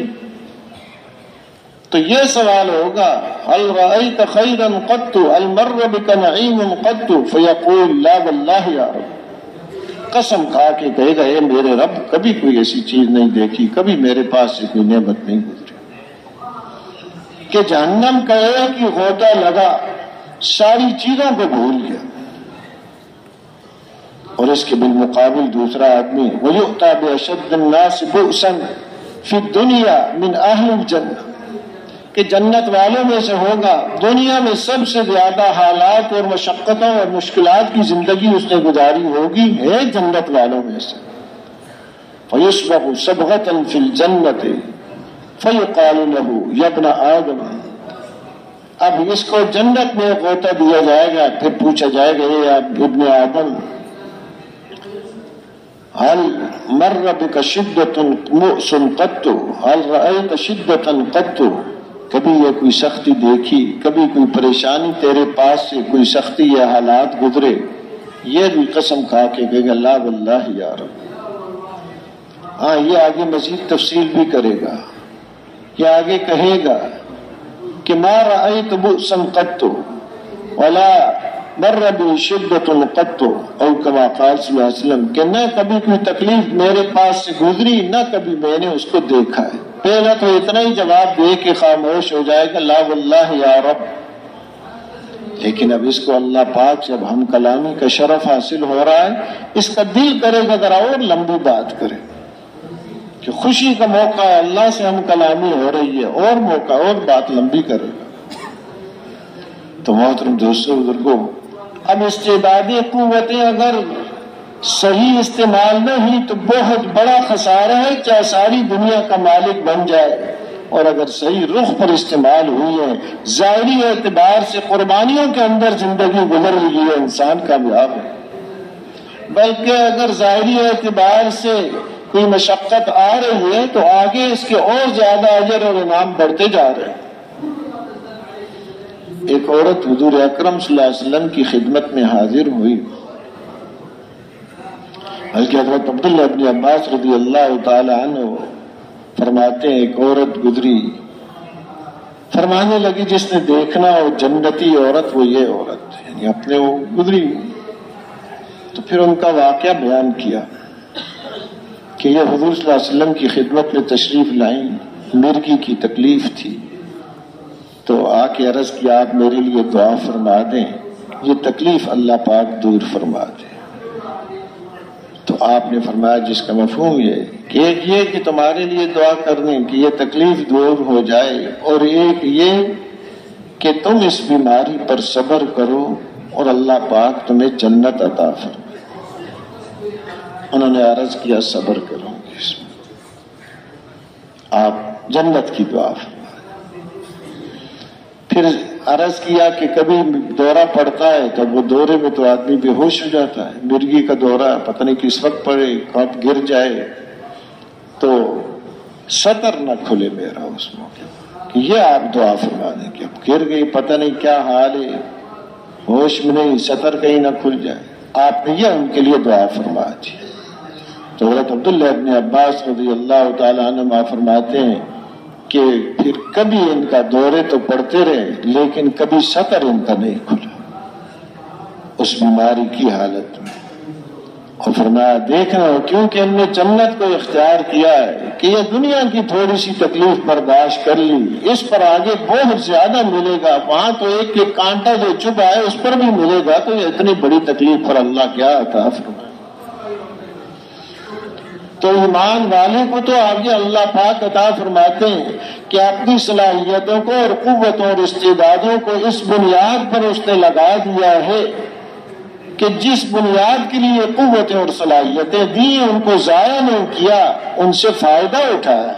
تو یہ سوال ہوگا هل رأيت خيرا قط هل مر بك نعيم قط فيقول لا والله يا رب، قسم کھا کے کہے گا اے میرے رب کبھی کوئی ایسی چیز نہیں دیکھی، کبھی میرے پاس سے کوئی نعمت نہیں گزری۔ کہ جہنم کا ایک ہی غوطہ لگا، ساری چیزوں کو بھول گیا۔ اور اس کے بالمقابل دوسرا آدمی وَيُؤْتَى بِأَشَدِّ النَّاسِ بُؤْسًا فِي الدُّنْيَا مِنْ أَهْلِ الْجَنَّةِ، کہ جنت والوں میں سے ہوگا، دنیا میں سب سے زیادہ حالات اور مشقتوں اور مشکلات کی زندگی اس نے گزاری ہوگی، ہے جنت والوں میں سے۔ فَيُصْبَغُ صَبْغَةً فِي الْجَنَّةِ فَيُقَالُ لَهُ يَا ابْنَ آدَمَ، اب اس کو جنت میں غوطہ دیا جائے گا، پھر پوچھا جائے گا اے ابن آدم هل مر بك شدة مؤس قط هل رأيت شدة قط، کبھی یہ کوئی سختی دیکھی، کبھی کوئی پریشانی تیرے پاس سے کوئی سختی یا حالات گزرے؟ یہ بھی قسم کھا کے کہے گا لا واللہ یا رب۔ ہاں یہ آگے مزید تفصیل بھی کرے گا، یہ آگے کہے گا کہ ما رأيت بؤسا قط ولا مر بي شدة قط، او کما قال صلی اللہ علیہ وسلم کہ نہ کبھی کوئی تکلیف میرے پاس سے گزری، نہ کبھی میں نے اس کو دیکھا ہے۔ پہلا تو اتنا ہی جواب دے کے خاموش ہو جائے گا لا واللہ یا رب، لیکن اب اس کو اللہ پاک جب ہم کلامی کا شرف حاصل ہو رہا ہے، اس کا دل کرے گا ذرا اور لمبی بات کرے کہ خوشی کا موقع ہے، اللہ سے ہم کلامی ہو رہی ہے، اور موقع اور بات لمبی کرے گا۔ تو محترم دوستوں بزرگوں، اب استعدادی قوتیں اگر صحیح استعمال نہ ہوئی تو بہت بڑا خسارہ ہے، چاہے ساری دنیا کا مالک بن جائے، اور اگر صحیح رخ پر استعمال ہوئی ہے، ظاہری اعتبار سے قربانیوں کے اندر زندگی گزر رہی ہے، انسان کامیاب ہے۔ بلکہ اگر ظاہری اعتبار سے کوئی مشقت آ رہی ہے تو آگے اس کے اور زیادہ اجر اور انعام بڑھتے جا رہے ہیں۔ ایک عورت حضور اکرم صلی اللہ علیہ وسلم کی خدمت میں حاضر ہوئی، بلکہ حضرت عبداللہ ابن عباس رضی اللہ تعالی عنہ فرماتے ہیں ایک عورت گزری، فرمانے لگی جس نے دیکھنا ہو جنتی عورت وہ یہ عورت، یعنی اپنے وہ گزری۔ تو پھر ان کا واقعہ بیان کیا کہ یہ حضور صلی اللہ علیہ وسلم کی خدمت میں تشریف لائیں، مرگی کی تکلیف تھی، تو آ کے عرض کیا آپ میرے لیے دعا فرما دیں، یہ تکلیف اللہ پاک دور فرما دے۔ تو آپ نے فرمایا جس کا مفہوم یہ کہ ایک یہ کہ تمہارے لیے دعا کرنے کہ یہ تکلیف دور ہو جائے، اور ایک یہ کہ تم اس بیماری پر صبر کرو اور اللہ پاک تمہیں جنت عطا فرمائے۔ انہوں نے عرض کیا صبر کروں گی، اس میں آپ جنت کی دعا فرمائے۔ پھر عرض کیا کہ کبھی دورہ پڑتا ہے تو وہ دورے میں تو آدمی بے ہوش ہو جاتا ہے، مرگی کا دورہ پتہ نہیں کس وقت پڑے، کب گر جائے، تو سطر نہ کھلے میرا اس موقع کہ یہ آپ دعا فرما دیں کہ اب گر گئی، پتہ نہیں کیا حال ہے، ہوش میں نہیں، سطر کہیں نہ کھل جائے، آپ نے یہ ان کے لیے دعا فرما دی۔ تو حضرت عبداللہ ابن عباس رضی اللہ تعالیٰ عنہ فرماتے ہیں کہ پھر کبھی ان کا دورے تو پڑتے رہے لیکن کبھی سطر ان کا نہیں کھلا اس بیماری کی حالت میں۔ اور فرمایا دیکھنا کیونکہ ان نے جنت کو اختیار کیا ہے کہ یہ دنیا کی تھوڑی سی تکلیف برداشت کر لی، اس پر آگے بہت زیادہ ملے گا، وہاں تو ایک ایک کانٹا جو چبھا ہے اس پر بھی ملے گا، تو یہ اتنی بڑی تکلیف پر اللہ کیا عطا فرمائے۔ تو ایمان والے کو تو آگے اللہ پاک عطا فرماتے ہیں کہ اپنی صلاحیتوں کو اور قوتوں اور استعدادوں کو اس بنیاد پر اس نے لگا دیا ہے کہ جس بنیاد کے لیے قوتیں اور صلاحیتیں دی ان کو ضائع نہیں کیا، ان سے فائدہ اٹھایا۔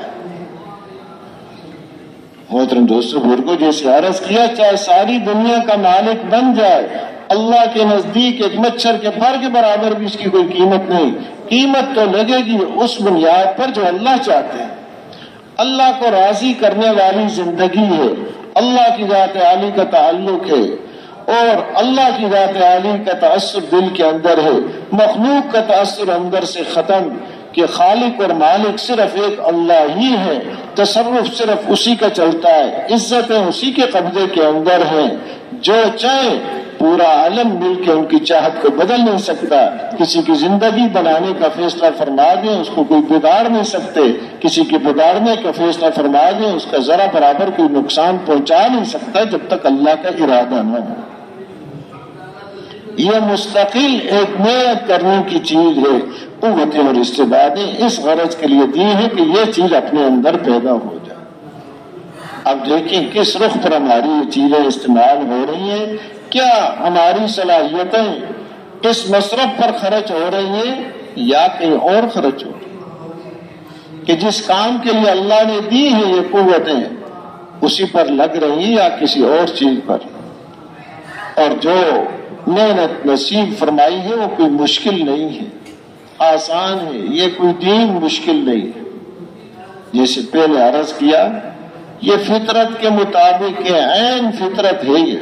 محترم دوستو بزرگوں، جیسے عرض کیا چاہے ساری دنیا کا مالک بن جائے، اللہ کے نزدیک ایک مچھر کے پر کے برابر بھی اس کی کوئی قیمت نہیں۔ قیمت تو لگے گی اس بنیاد پر جو اللہ چاہتے ہیں۔ اللہ کو راضی کرنے والی زندگی ہے، اللہ کی ذات عالی کا تعلق ہے، اور اللہ کی ذات عالی کا تأثر دل کے اندر ہے، مخلوق کا تأثر اندر سے ختم کہ خالق اور مالک صرف ایک اللہ ہی ہے، تصرف صرف اسی کا چلتا ہے، عزتیں اسی کے قبضے کے اندر ہیں، جو چاہے پورا عالم مل کے ان کی چاہت کو بدل نہیں سکتا، کسی کی زندگی بنانے کا فیصلہ فرما دیں اس کو کوئی بگاڑ نہیں سکتے، کسی کے بگاڑنے کا فیصلہ فرما دیں اس کا ذرا برابر کوئی نقصان پہنچا نہیں سکتا جب تک اللہ کا ارادہ نہ ہو۔ یہ مستقل ایک محنت کرنے کی چیز ہے، قوتیں اور استعدادیں اس غرض کے لیے دی ہیں کہ یہ چیز اپنے اندر پیدا ہو جائے۔ اب دیکھیں کس رخ پر ہماری یہ چیزیں استعمال ہو رہی ہیں، کیا ہماری صلاحیتیں اس مصرف پر خرچ ہو رہی ہیں یا کہیں اور خرچ ہو رہی ہیں کہ جس کام کے لیے اللہ نے دی ہیں یہ قوتیں اسی پر لگ رہی ہیں یا کسی اور چیز پر۔ اور جو محنت نصیب فرمائی ہے وہ کوئی مشکل نہیں ہے، آسان ہے، یہ کوئی دین مشکل نہیں ہے۔ جیسے پہلے عرض کیا یہ فطرت کے مطابق عین فطرت ہے، یہ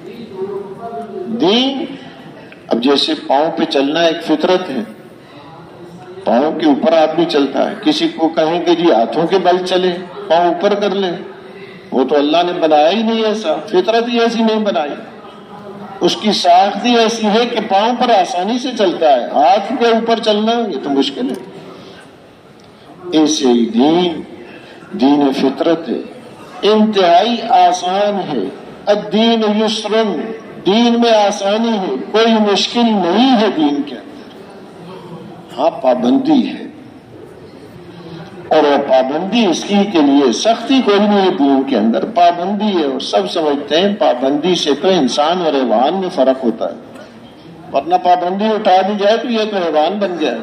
دین۔ اب جیسے پاؤں پہ چلنا ایک فطرت ہے، پاؤں کے اوپر آدمی چلتا ہے، کسی کو کہیں کہ جی ہاتھوں کے بل چلے پاؤں اوپر کر لے، وہ تو اللہ نے بنایا ہی نہیں ایسا، فطرت ہی ایسی نہیں بنائی، اس کی ساخت ہی ایسی ہے کہ پاؤں پر آسانی سے چلتا ہے، ہاتھ کے اوپر چلنا یہ تو مشکل ہے۔ ایسے ہی دین دین فطرت ہے، انتہائی آسان ہے، الدین یسرن، دین میں آسانی ہے، کوئی مشکل نہیں ہے دین کے اندر، ہاں پابندی ہے، اور وہ پابندی اس کی کے لیے سختی کوئی نہیں ہے، دین کے اندر پابندی ہے، اور سب سمجھتے ہیں پابندی سے تو انسان اور حیوان میں فرق ہوتا ہے، ورنہ پابندی اٹھا دی جائے تو یہ تو حیوان بن جائے۔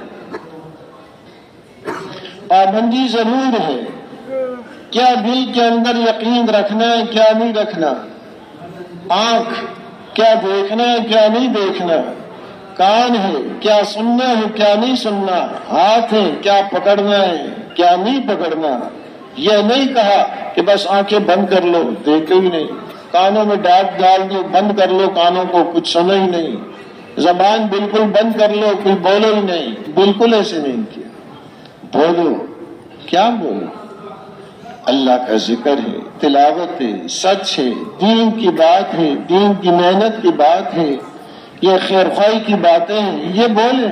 پابندی ضرور ہے، کیا دل کے اندر یقین رکھنا ہے کیا نہیں رکھنا، آنکھ کیا دیکھنا ہے کیا نہیں دیکھنا، کان ہے کیا سننا ہے کیا نہیں سننا، ہاتھ ہے کیا پکڑنا ہے کیا نہیں پکڑنا۔ یہ نہیں کہا کہ بس آنکھیں بند کر لو دیکھو ہی نہیں، کانوں میں ڈانٹ ڈال دو بند کر لو کانوں کو کچھ سنا ہی نہیں، زبان بالکل بند کر لو کوئی بولو ہی نہیں، بالکل ایسے نہیں کیا، بولو، کیا بولو، اللہ کا ذکر ہے، تلاوت ہے، سچ ہے، دین کی بات ہے، دین کی محنت کی بات ہے، یہ خیر خواہی کی باتیں ہیں، یہ بولیں،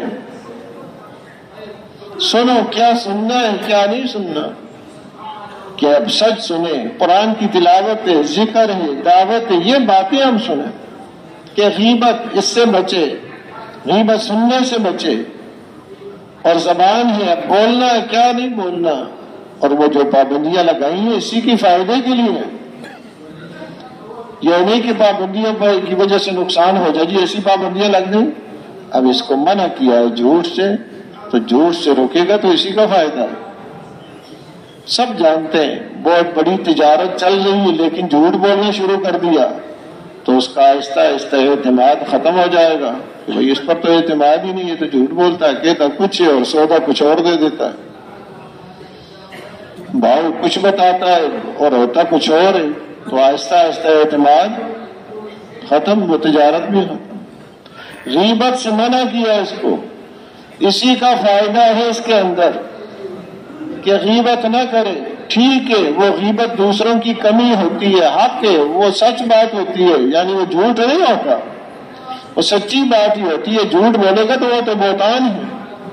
سنو کیا سننا ہے کیا نہیں سننا، کہ اب سچ سنیں، قرآن کی تلاوت ہے، ذکر ہے، دعوت ہے، یہ باتیں ہم سنیں، کہ غیبت اس سے بچے، غیبت سننے سے بچے، اور زبان ہے، اب بولنا ہے کیا نہیں بولنا، اور وہ جو پابندیاں لگائی ہیں اسی کے فائدے کے لیے ہیں، یہ نہیں کہ پابندیوں کی وجہ سے نقصان ہو جائے، جی ایسی پابندیاں لگ گئی، اب اس کو منع کیا ہے جھوٹ سے، تو جھوٹ سے روکے گا تو اسی کا فائدہ ہے۔ سب جانتے ہیں بہت بڑی تجارت چل رہی ہے لیکن جھوٹ بولنا شروع کر دیا تو اس کا آہستہ آہستہ اعتماد ختم ہو جائے گا کہ بھائی اس پر تو اعتماد ہی نہیں ہے، تو جھوٹ بولتا ہے، کہتا کچھ ہے اور سودا کچھ اور دے دیتا ہے، بھاؤ کچھ بتاتا ہے اور ہوتا کچھ اور ہے، تو آہستہ آہستہ اعتماد ختم، وہ تجارت بھی ختم۔ غیبت سے منع کیا اس کو، اسی کا فائدہ ہے اس کے اندر کہ غیبت نہ کرے، ٹھیک ہے وہ غیبت دوسروں کی کمی ہوتی ہے، حق ہے، وہ سچ بات ہوتی ہے، یعنی وہ جھوٹ نہیں ہوتا، وہ سچی بات ہی ہوتی ہے، جھوٹ بولے گا تو وہ تو بہتان ہے،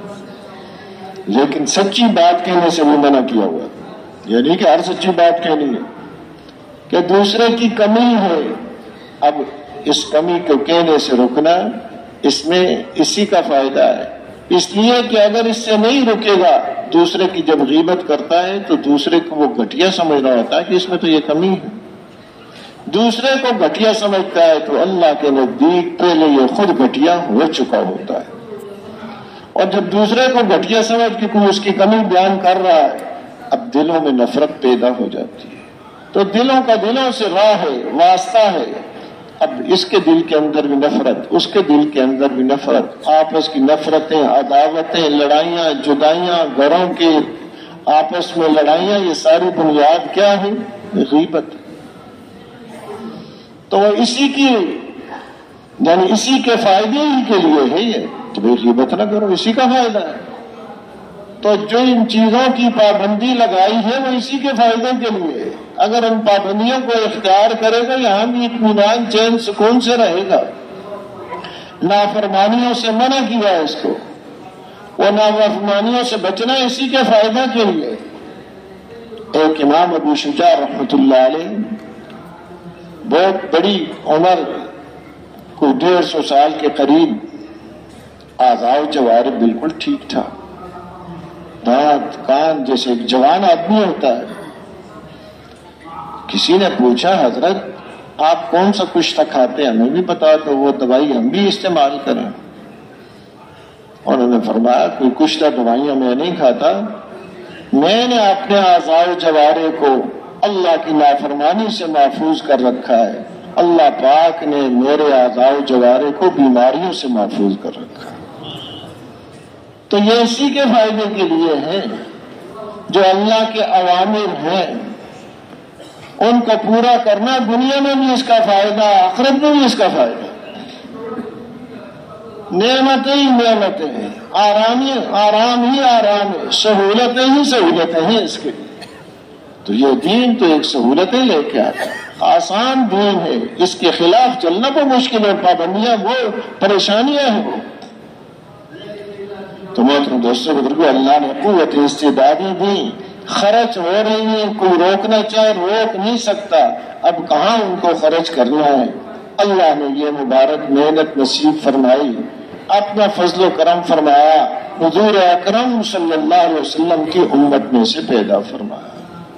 لیکن سچی بات کہنے سے بھی منع کیا ہوا، یعنی کہ ہر سچی بات کہنی ہے کہ دوسرے کی کمی ہے، اب اس کمی کو کہنے سے رکنا، اس میں اسی کا فائدہ ہے، اس لیے کہ اگر اس سے نہیں رکے گا، دوسرے کی جب غیبت کرتا ہے تو دوسرے کو وہ گھٹیا سمجھ رہا ہوتا ہے کہ اس میں تو یہ کمی ہے، دوسرے کو گھٹیا سمجھتا ہے تو اللہ کے نزدیک پہلے یہ خود گھٹیا ہو چکا ہوتا ہے، اور جب دوسرے کو گھٹیا سمجھ کے کوئی اس کی کمی بیان کر رہا ہے، اب دلوں میں نفرت پیدا ہو جاتی ہے، تو دلوں کا دلوں سے راہ ہے، واسطہ ہے، اب اس کے دل کے اندر بھی نفرت، اس کے دل کے اندر بھی نفرت، آپس کی نفرتیں، عداوتیں، لڑائیاں، جدائیاں، گھروں کے آپس میں لڑائیاں، یہ ساری بنیاد کیا ہے؟ غیبت۔ تو وہ اسی کی یعنی اسی کے فائدے ہی کے لیے ہے یہ، تو بھائی غیبت نہ کرو، اسی کا فائدہ ہے، تو جو ان چیزوں کی پابندی لگائی ہے وہ اسی کے فائدے کے لیے ہے، اگر ان پابندیوں کو اختیار کرے گا یہاں بھی اطمینان چین سکون سے رہے گا۔ نافرمانیوں سے منع کیا ہے اس کو، وہ نافرمانیوں سے بچنا اسی کے فائدہ کے لیے۔ ایک امام ابو شجاع رحمۃ اللہ علیہ، بہت بڑی عمر، کوئی ڈیڑھ سو سال کے قریب، اعضاء و جوارح بالکل ٹھیک ٹھاک، دانت کان جیسے ایک جوان آدمی ہوتا ہے۔ کسی نے پوچھا حضرت آپ کون سا کشتہ کھاتے ہیں، ہمیں بھی بتا تو وہ دوائی ہم بھی استعمال کریں۔ اور انہوں نے فرمایا کوئی کشتہ دوائیاں میں نہیں کھاتا، میں نے اپنے اعضاء و جوارح کو اللہ کی نافرمانی سے محفوظ کر رکھا ہے، اللہ پاک نے میرے اعضاء و جوارح کو بیماریوں سے محفوظ کر رکھا ہے۔ تو یہ اسی کے فائدے کے لیے ہے، جو اللہ کے اوامر ہیں ان کو پورا کرنا، دنیا میں بھی اس کا فائدہ، آخرت میں بھی اس کا فائدہ، نعمتیں ہی نعمتیں ہیں، آرام ہی آرام ہی آرام ہے، سہولتیں ہی سہولتیں ہیں اس کے لیے۔ تو یہ دین تو ایک سہولتیں لے کے آتا ہے، آسان دین ہے، اس کے خلاف چلنا وہ مشکل ہے، پابندیاں وہ پریشانیاں ہیں وہ۔ تو محترم دوستوں بزرگوں، اللہ نے قوت استعدادی دی، خرچ ہو رہی ہیں، کوئی روکنا چاہے روک نہیں سکتا، اب کہاں ان کو خرچ کرنا ہے، اللہ نے یہ مبارک محنت نصیب فرمائی، اپنا فضل و کرم فرمایا، حضور اکرم صلی اللہ علیہ وسلم کی امت میں سے پیدا فرمایا،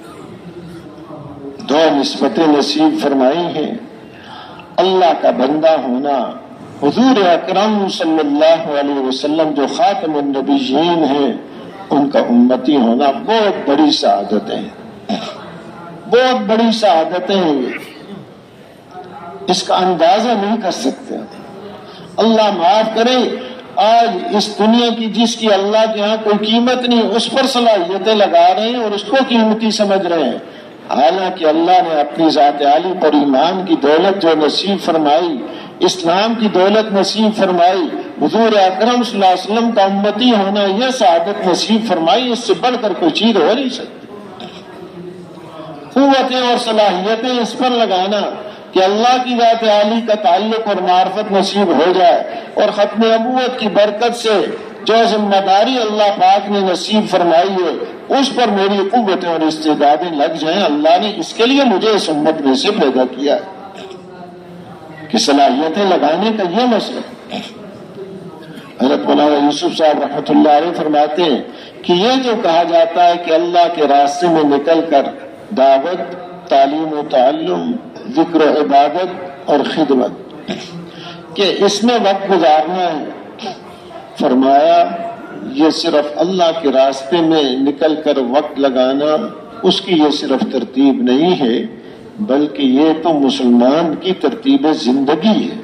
دو نسبتیں نصیب فرمائی ہیں، اللہ کا بندہ ہونا، حضور اکرم صلی اللہ علیہ وسلم جو خاتم النبیین ہیں ان کا امتی ہونا، بہت بڑی سعادتیں ہیں، بہت بڑی سعادتیں ہیں، اس کا اندازہ نہیں کر سکتے۔ اللہ معاف کرے، آج اس دنیا کی جس کی اللہ کے ہاں کوئی قیمت نہیں، اس پر صلاحیتیں لگا رہے ہیں اور اس کو قیمتی سمجھ رہے ہیں، حالانکہ اللہ نے اپنی ذات عالی پر ایمان کی دولت جو نصیب فرمائی، اسلام کی دولت نصیب فرمائی، حضور اکرم صلی اللہ علیہ وسلم کا امتی ہونا، یہ سعادت نصیب فرمائی، اس سے بڑھ کر کوئی چیز ہو نہیں سکتی۔ قوتیں اور صلاحیتیں اس پر لگانا کہ اللہ کی ذات عالی کا تعلق اور معرفت نصیب ہو جائے، اور ختم نبوت کی برکت سے جو ذمہ داری اللہ پاک نے نصیب فرمائی ہے اس پر میری قوتیں اور استعدادیں لگ جائیں، اللہ نے اس کے لیے مجھے اس امت میں سے پیدا کیا ہے کہ صلاحیتیں لگانے کا یہ مسئلہ۔ حضرت مولانا یوسف صاحب رحمۃ اللہ علیہ فرماتے ہیں کہ یہ جو کہا جاتا ہے کہ اللہ کے راستے میں نکل کر دعوت، تعلیم و تعلم، ذکر و عبادت اور خدمت، کہ اس میں وقت گزارنا ہے، فرمایا یہ صرف اللہ کے راستے میں نکل کر وقت لگانا، اس کی یہ صرف ترتیب نہیں ہے، بلکہ یہ تو مسلمان کی ترتیب زندگی ہے،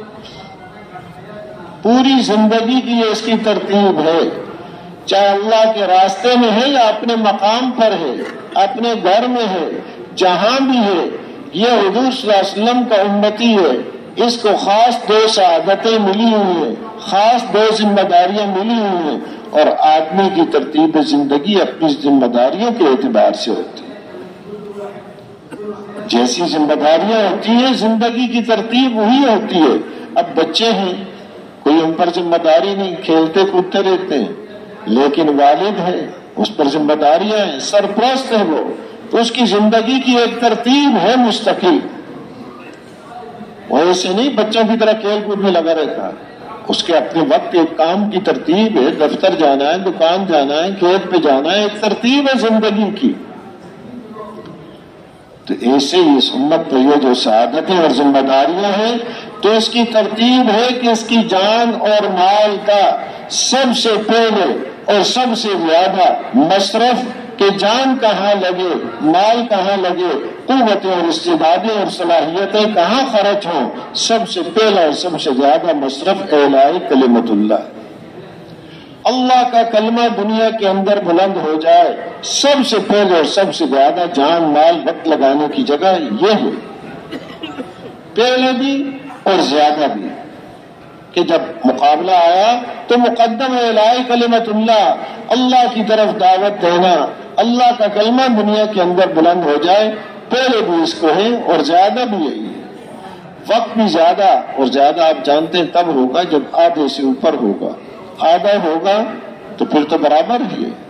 پوری زندگی کی یہ اس کی ترتیب ہے، چاہے اللہ کے راستے میں ہے یا اپنے مقام پر ہے، اپنے گھر میں ہے، جہاں بھی ہے، یہ حضور صلی اللہ علیہ وسلم کا امتی ہے، اس کو خاص دو سعادتیں ملی ہوئی ہیں، خاص دو ذمہ داریاں ملی ہوئی ہیں، اور آدمی کی ترتیب زندگی اپنی ذمہ داریوں کے اعتبار سے ہوتی ہے۔ جیسی ذمہ داریاں ہوتی ہیں زندگی کی ترتیب وہی ہوتی ہے۔ اب بچے ہیں، کوئی ان پر ذمہ داری نہیں، کھیلتے کودتے رہتے ہیں، لیکن والد ہے، اس پر ذمہ داریاں ہیں، سرپرست ہے وہ، تو اس کی زندگی کی ایک ترتیب ہے مستقل۔ وہ ایسے نہیں بچوں کی طرح کھیل کود میں لگا رہتا، اس کے اپنے وقت ایک کام کی ترتیب ہے، دفتر جانا ہے، دکان جانا ہے، کھیت پہ جانا ہے، ایک ترتیب ہے زندگی کی۔ تو ایسے ہی اس امت پہ یہ جو سعادتیں اور ذمہ داریاں ہیں، تو اس کی ترتیب ہے کہ اس کی جان اور مال کا سب سے پہلے اور سب سے زیادہ مصرف، کہ جان کہاں لگے، مال کہاں لگے، قوتیں اور استعدادیں اور صلاحیتیں کہاں خرچ ہوں، سب سے پہلا اور سب سے زیادہ مصرف اعلاء کلمت اللہ، اللہ کا کلمہ دنیا کے اندر بلند ہو جائے، سب سے پہلے اور سب سے زیادہ جان مال وقت لگانے کی جگہ یہ ہے، پہلے بھی اور زیادہ بھی، کہ جب مقابلہ آیا تو مقدم اعلاء کلمت اللہ، اللہ کی طرف دعوت دینا، اللہ کا کلمہ دنیا کے اندر بلند ہو جائے، پہلے بھی اس کو ہے اور زیادہ بھی یہی ہے۔ وقت بھی زیادہ اور زیادہ آپ جانتے ہیں تب ہوگا جب آدھے سے اوپر ہوگا، آدھا ہوگا تو پھر تو برابر ہی ہے،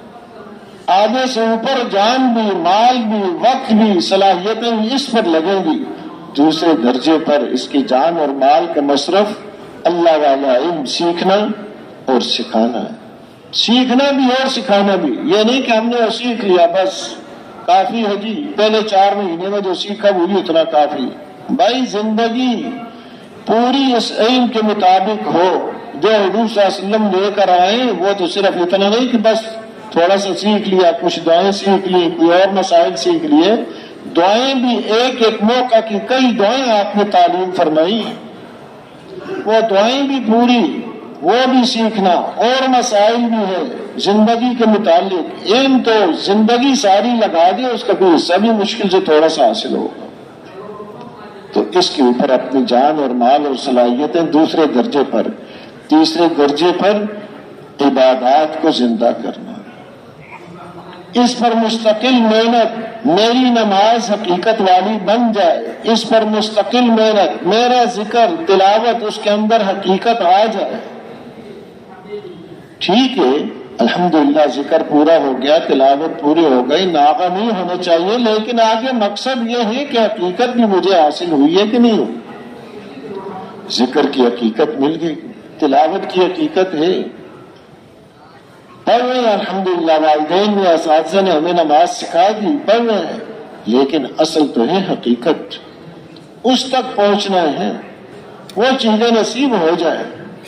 آدھے سے اوپر جان بھی، مال بھی، وقت بھی، صلاحیتیں بھی اس پر لگیں گی۔ دوسرے درجے پر اس کی جان اور مال کا مصرف اللہ والا علم سیکھنا اور سکھانا ہے، سیکھنا بھی اور سکھانا بھی، یہ نہیں کہ ہم نے وہ سیکھ لیا بس کافی ہے جی، پہلے چار مہینے میں جو سیکھا وہی اتنا کافی، بھائی زندگی پوری اس علم کے مطابق ہو جو حضور صلی اللہ علیہ وسلم لے کر آئے، وہ تو صرف اتنا نہیں کہ بس تھوڑا سا سیکھ لیا، کچھ دعائیں سیکھ لی، کوئی اور مسائل سیکھ لیے، دعائیں بھی ایک ایک موقع کی کئی دعائیں آپ نے تعلیم فرمائی، وہ دعائیں بھی پوری، وہ بھی سیکھنا، اور مسائل بھی ہے زندگی کے متعلق، علم تو زندگی ساری لگا دے اس کا کوئی حصہ بھی مشکل سے تھوڑا سا حاصل ہوگا، تو اس کے اوپر اپنی جان اور مال اور صلاحیتیں دوسرے درجے پر، تیسرے درجے پر عبادات کو زندہ کرنا، اس پر مستقل محنت، میری نماز حقیقت والی بن جائے، اس پر مستقل محنت، میرا ذکر تلاوت اس کے اندر حقیقت آ جائے۔ ٹھیک ہے الحمدللہ ذکر پورا ہو گیا، تلاوت پوری ہو گئی، ناغہ نہیں ہونا چاہیے، لیکن آگے مقصد یہ ہے کہ حقیقت بھی مجھے حاصل ہوئی ہے کہ نہیں ہوئی، ذکر کی حقیقت مل گئی، تلاوت کی حقیقت ہے، پڑھ رہے ہیں الحمدللہ، والدین نے اساتذہ نے ہمیں نماز سکھا دی، پڑھ رہے ہیں، لیکن اصل تو ہے حقیقت، اس تک پہنچنا ہے، وہ چیزیں نصیب ہو جائیں۔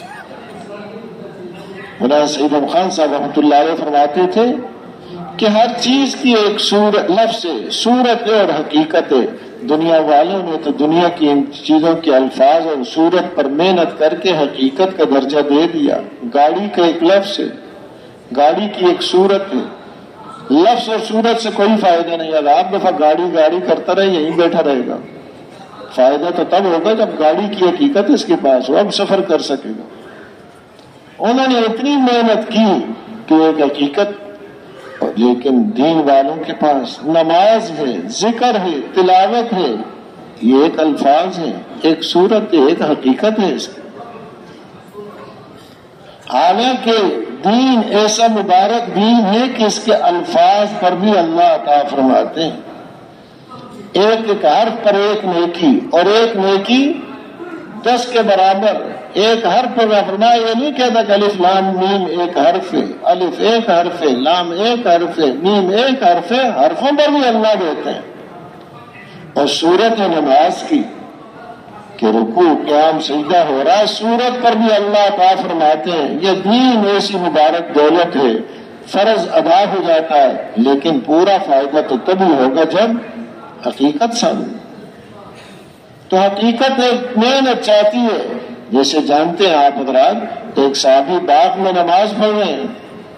مولانا سعید احمد خان صاحب رحمۃ اللہ علیہ فرماتے تھے کہ ہر چیز کی ایک صورت، لفظ ہے، صورت ہے اور حقیقت ہے، دنیا والوں نے تو دنیا کی ان چیزوں کے الفاظ اور صورت پر محنت کر کے حقیقت کا درجہ دے دیا۔ گاڑی کا ایک لفظ ہے، گاڑی کی ایک صورت ہے، لفظ اور صورت سے کوئی فائدہ نہیں، اگر آپ دفعہ گاڑی گاڑی کرتا رہے یہیں بیٹھا رہے گا، فائدہ تو تب ہوگا جب گاڑی کی حقیقت اس کے پاس ہو، اب سفر کر سکے گا۔ انہوں نے اتنی محنت کی کہ ایک حقیقت، لیکن دین والوں کے پاس نماز ہے، ذکر ہے، تلاوت ہے، یہ ایک الفاظ ہے، ایک صورت ہے، ایک حقیقت ہے اس کی۔ حالانکہ دین ایسا مبارک دین ہے کہ اس کے الفاظ پر بھی اللہ عطا فرماتے ہیں، ایک ایک حرف پر ایک نیکی، اور ایک نیکی دس کے برابر، ایک حرف پر فرمایا، یہ نہیں کہتا کہ الف لام میم ایک حرف ہے، الف ایک حرف ہے، لام ایک حرف ہے، میم ایک حرف ہے، حرفوں پر بھی اللہ دیتے ہیں۔ اور صورت نماز کی کہ رکوع قیام سجدہ ہو رہا ہے، صورت پر بھی اللہ تعالیٰ فرماتے ہیں یہ دین ایسی مبارک دولت ہے، فرض ادا ہو جاتا ہے لیکن پورا فائدہ تو تبھی ہوگا جب حقیقت سامنے۔ تو حقیقت ایک محنت چاہتی ہے، جیسے جانتے ہیں آپ حضرات، ایک صحابی باغ میں نماز پڑھ رہے ہیں،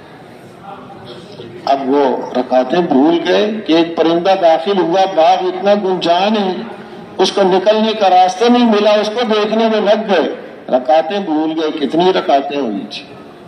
اب وہ رکعتیں بھول گئے کہ ایک پرندہ داخل ہوا، باغ اتنا گنجان ہے، اس کو نکلنے کا راستہ نہیں ملا، اس کو دیکھنے میں لگ گئے، رکعتیں بھول گئے، کتنی رکعتیں ہوئی تھی۔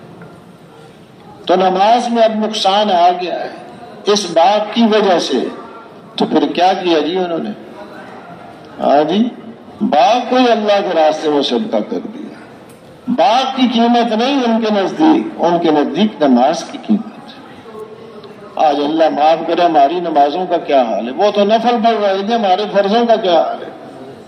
تو نماز میں اب نقصان آ گیا ہے اس باغ کی وجہ سے، تو پھر کیا کیا جی انہوں نے؟ ہاں جی، باغ کو ہی اللہ کے راستے میں صدقہ کر دیا۔ باغ کی قیمت نہیں ان کے نزدیک، ان کے نزدیک نماز کی قیمت۔ آج اللہ معاف کرے ہماری نمازوں کا کیا حال ہے، وہ تو نفل پڑھ رہے تھے، ہمارے فرضوں کا کیا حال ہے؟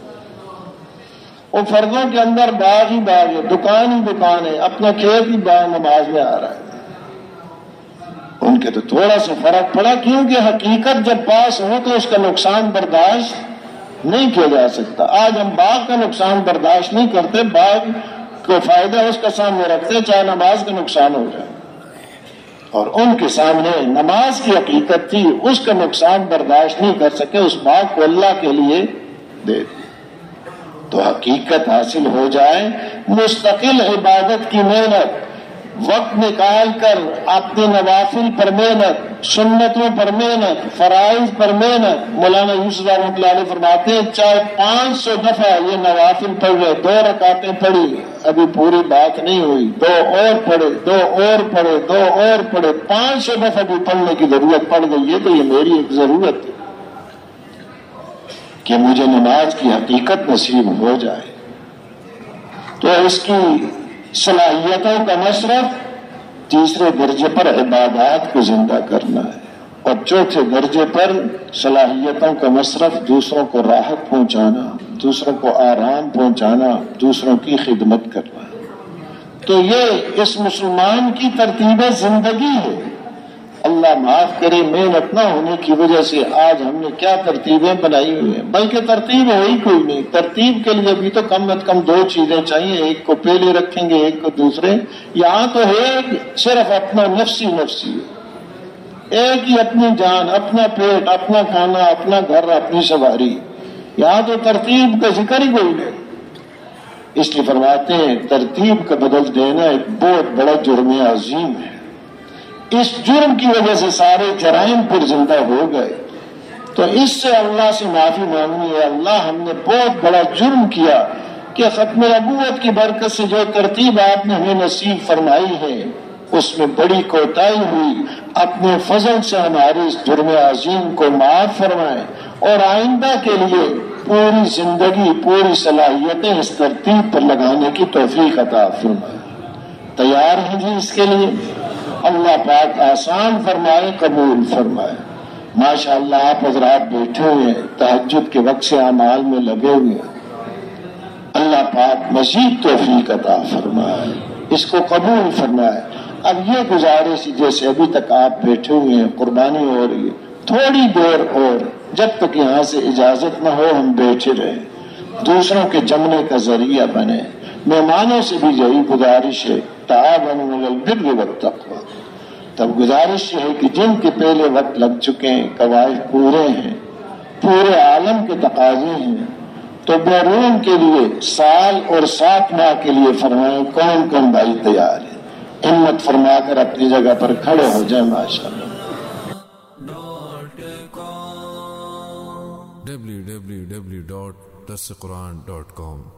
وہ فرضوں کے اندر باغ ہی باغ ہے، دکان ہی دکان ہے، اپنا کھیت ہی باغ نماز میں آ رہا ہے۔ ان کے تو تھوڑا سا فرق پڑا، کیونکہ حقیقت جب پاس ہو تو اس کا نقصان برداشت نہیں کیا جا سکتا۔ آج ہم باغ کا نقصان برداشت نہیں کرتے، باغ کو فائدہ اس کا سامنے رکھتے چاہے نماز کا نقصان ہو جائے، اور ان کے سامنے نماز کی حقیقت تھی، اس کا نقصان برداشت نہیں کر سکے، اس باغ کو اللہ کے لیے دے دی۔ تو حقیقت حاصل ہو جائے، مستقل عبادت کی محنت، وقت نکال کر اپنے نوافل پر محنت، سنتوں پر محنت، فرائض پر محنت۔ مولانا یوسف رحمۃ اللہ علیہ فرماتے ہیں چاہے پانچ سو دفعہ یہ نوافل پڑھ رہے، دو رکعتیں پڑھی، ابھی پوری بات نہیں ہوئی، دو اور پڑھے، دو اور پڑھے، دو اور پڑھے، پانچ سو دفعہ بھی پڑھنے کی ضرورت پڑ گئی ہے، تو یہ میری ایک ضرورت ہے کہ مجھے نماز کی حقیقت نصیب ہو جائے۔ تو اس کی صلاحیتوں کا مصرف تیسرے درجے پر عبادات کو زندہ کرنا ہے، اور چوتھے درجے پر صلاحیتوں کا مصرف دوسروں کو راحت پہنچانا، دوسروں کو آرام پہنچانا، دوسروں کی خدمت کرنا۔ تو یہ اس مسلمان کی ترتیب زندگی ہے۔ اللہ معاف کرے محنت نہ ہونے کی وجہ سے آج ہم نے کیا ترتیبیں بنائی ہوئی ہیں، بلکہ ترتیب ہے ہی کوئی نہیں۔ ترتیب کے لیے بھی تو کم از کم دو چیزیں چاہیے، ایک کو پہلے رکھیں گے، ایک کو دوسرے۔ یہاں تو ہے صرف اپنا نفسی نفسی ہے، ایک ہی اپنی جان، اپنا پیٹ، اپنا کھانا، اپنا گھر، اپنی سواری۔ یہاں تو ترتیب کا ذکر ہی کوئی نہیں۔ اس لیے فرماتے ہیں ترتیب کا بدل دینا ایک بہت بڑا جرم عظیم ہے۔ اس جرم کی وجہ سے سارے جرائم پھر زندہ ہو گئے۔ تو اس سے اللہ سے معافی مانگنی ہے، اللہ ہم نے بہت بڑا جرم کیا کہ ختم نبوت کی برکت سے جو ترتیب آپ نے ہمیں نصیب فرمائی ہے اس میں بڑی کوتاہی ہوئی۔ اپنے فضل سے ہمارے اس جرم عظیم کو معاف فرمائیں، اور آئندہ کے لیے پوری زندگی، پوری صلاحیتیں اس ترتیب پر لگانے کی توفیق عطا فرمائیں۔ تیار ہیں جی اس کے لیے؟ اللہ پاک آسان فرمائے، قبول فرمائے۔ ماشاء اللہ آپ حضرات بیٹھے ہوئے ہیں، تہجد کے وقت سے اعمال میں لگے ہوئے ہیں، اللہ پاک مزید توفیق عطا فرمائے، اس کو قبول فرمائے۔ اب یہ گزارش جیسے ابھی تک آپ بیٹھے ہوئے ہیں، قربانی ہو رہی ہے، تھوڑی دیر اور جب تک یہاں سے اجازت نہ ہو ہم بیٹھے رہیں، دوسروں کے جمنے کا ذریعہ بنے۔ مہمانوں سے بھی یہی گزارش ہے، تعاونوا علی البر والتقوی۔ تب گزارش یہ ہے کہ جن کے پہلے وقت لگ چکے ہیں، قواعد پورے ہیں، پورے عالم کے تقاضے ہیں، تو بیرون کے لیے سال اور سات ماہ کے لیے فرمائیں کون کون بھائی تیار ہے؟ ہمت فرما کر اپنی جگہ پر کھڑے ہو جائیں ماشاءاللہ۔ ڈبلیو ڈبلیو ڈبلیو ڈاٹ دس قرآن ڈاٹ کام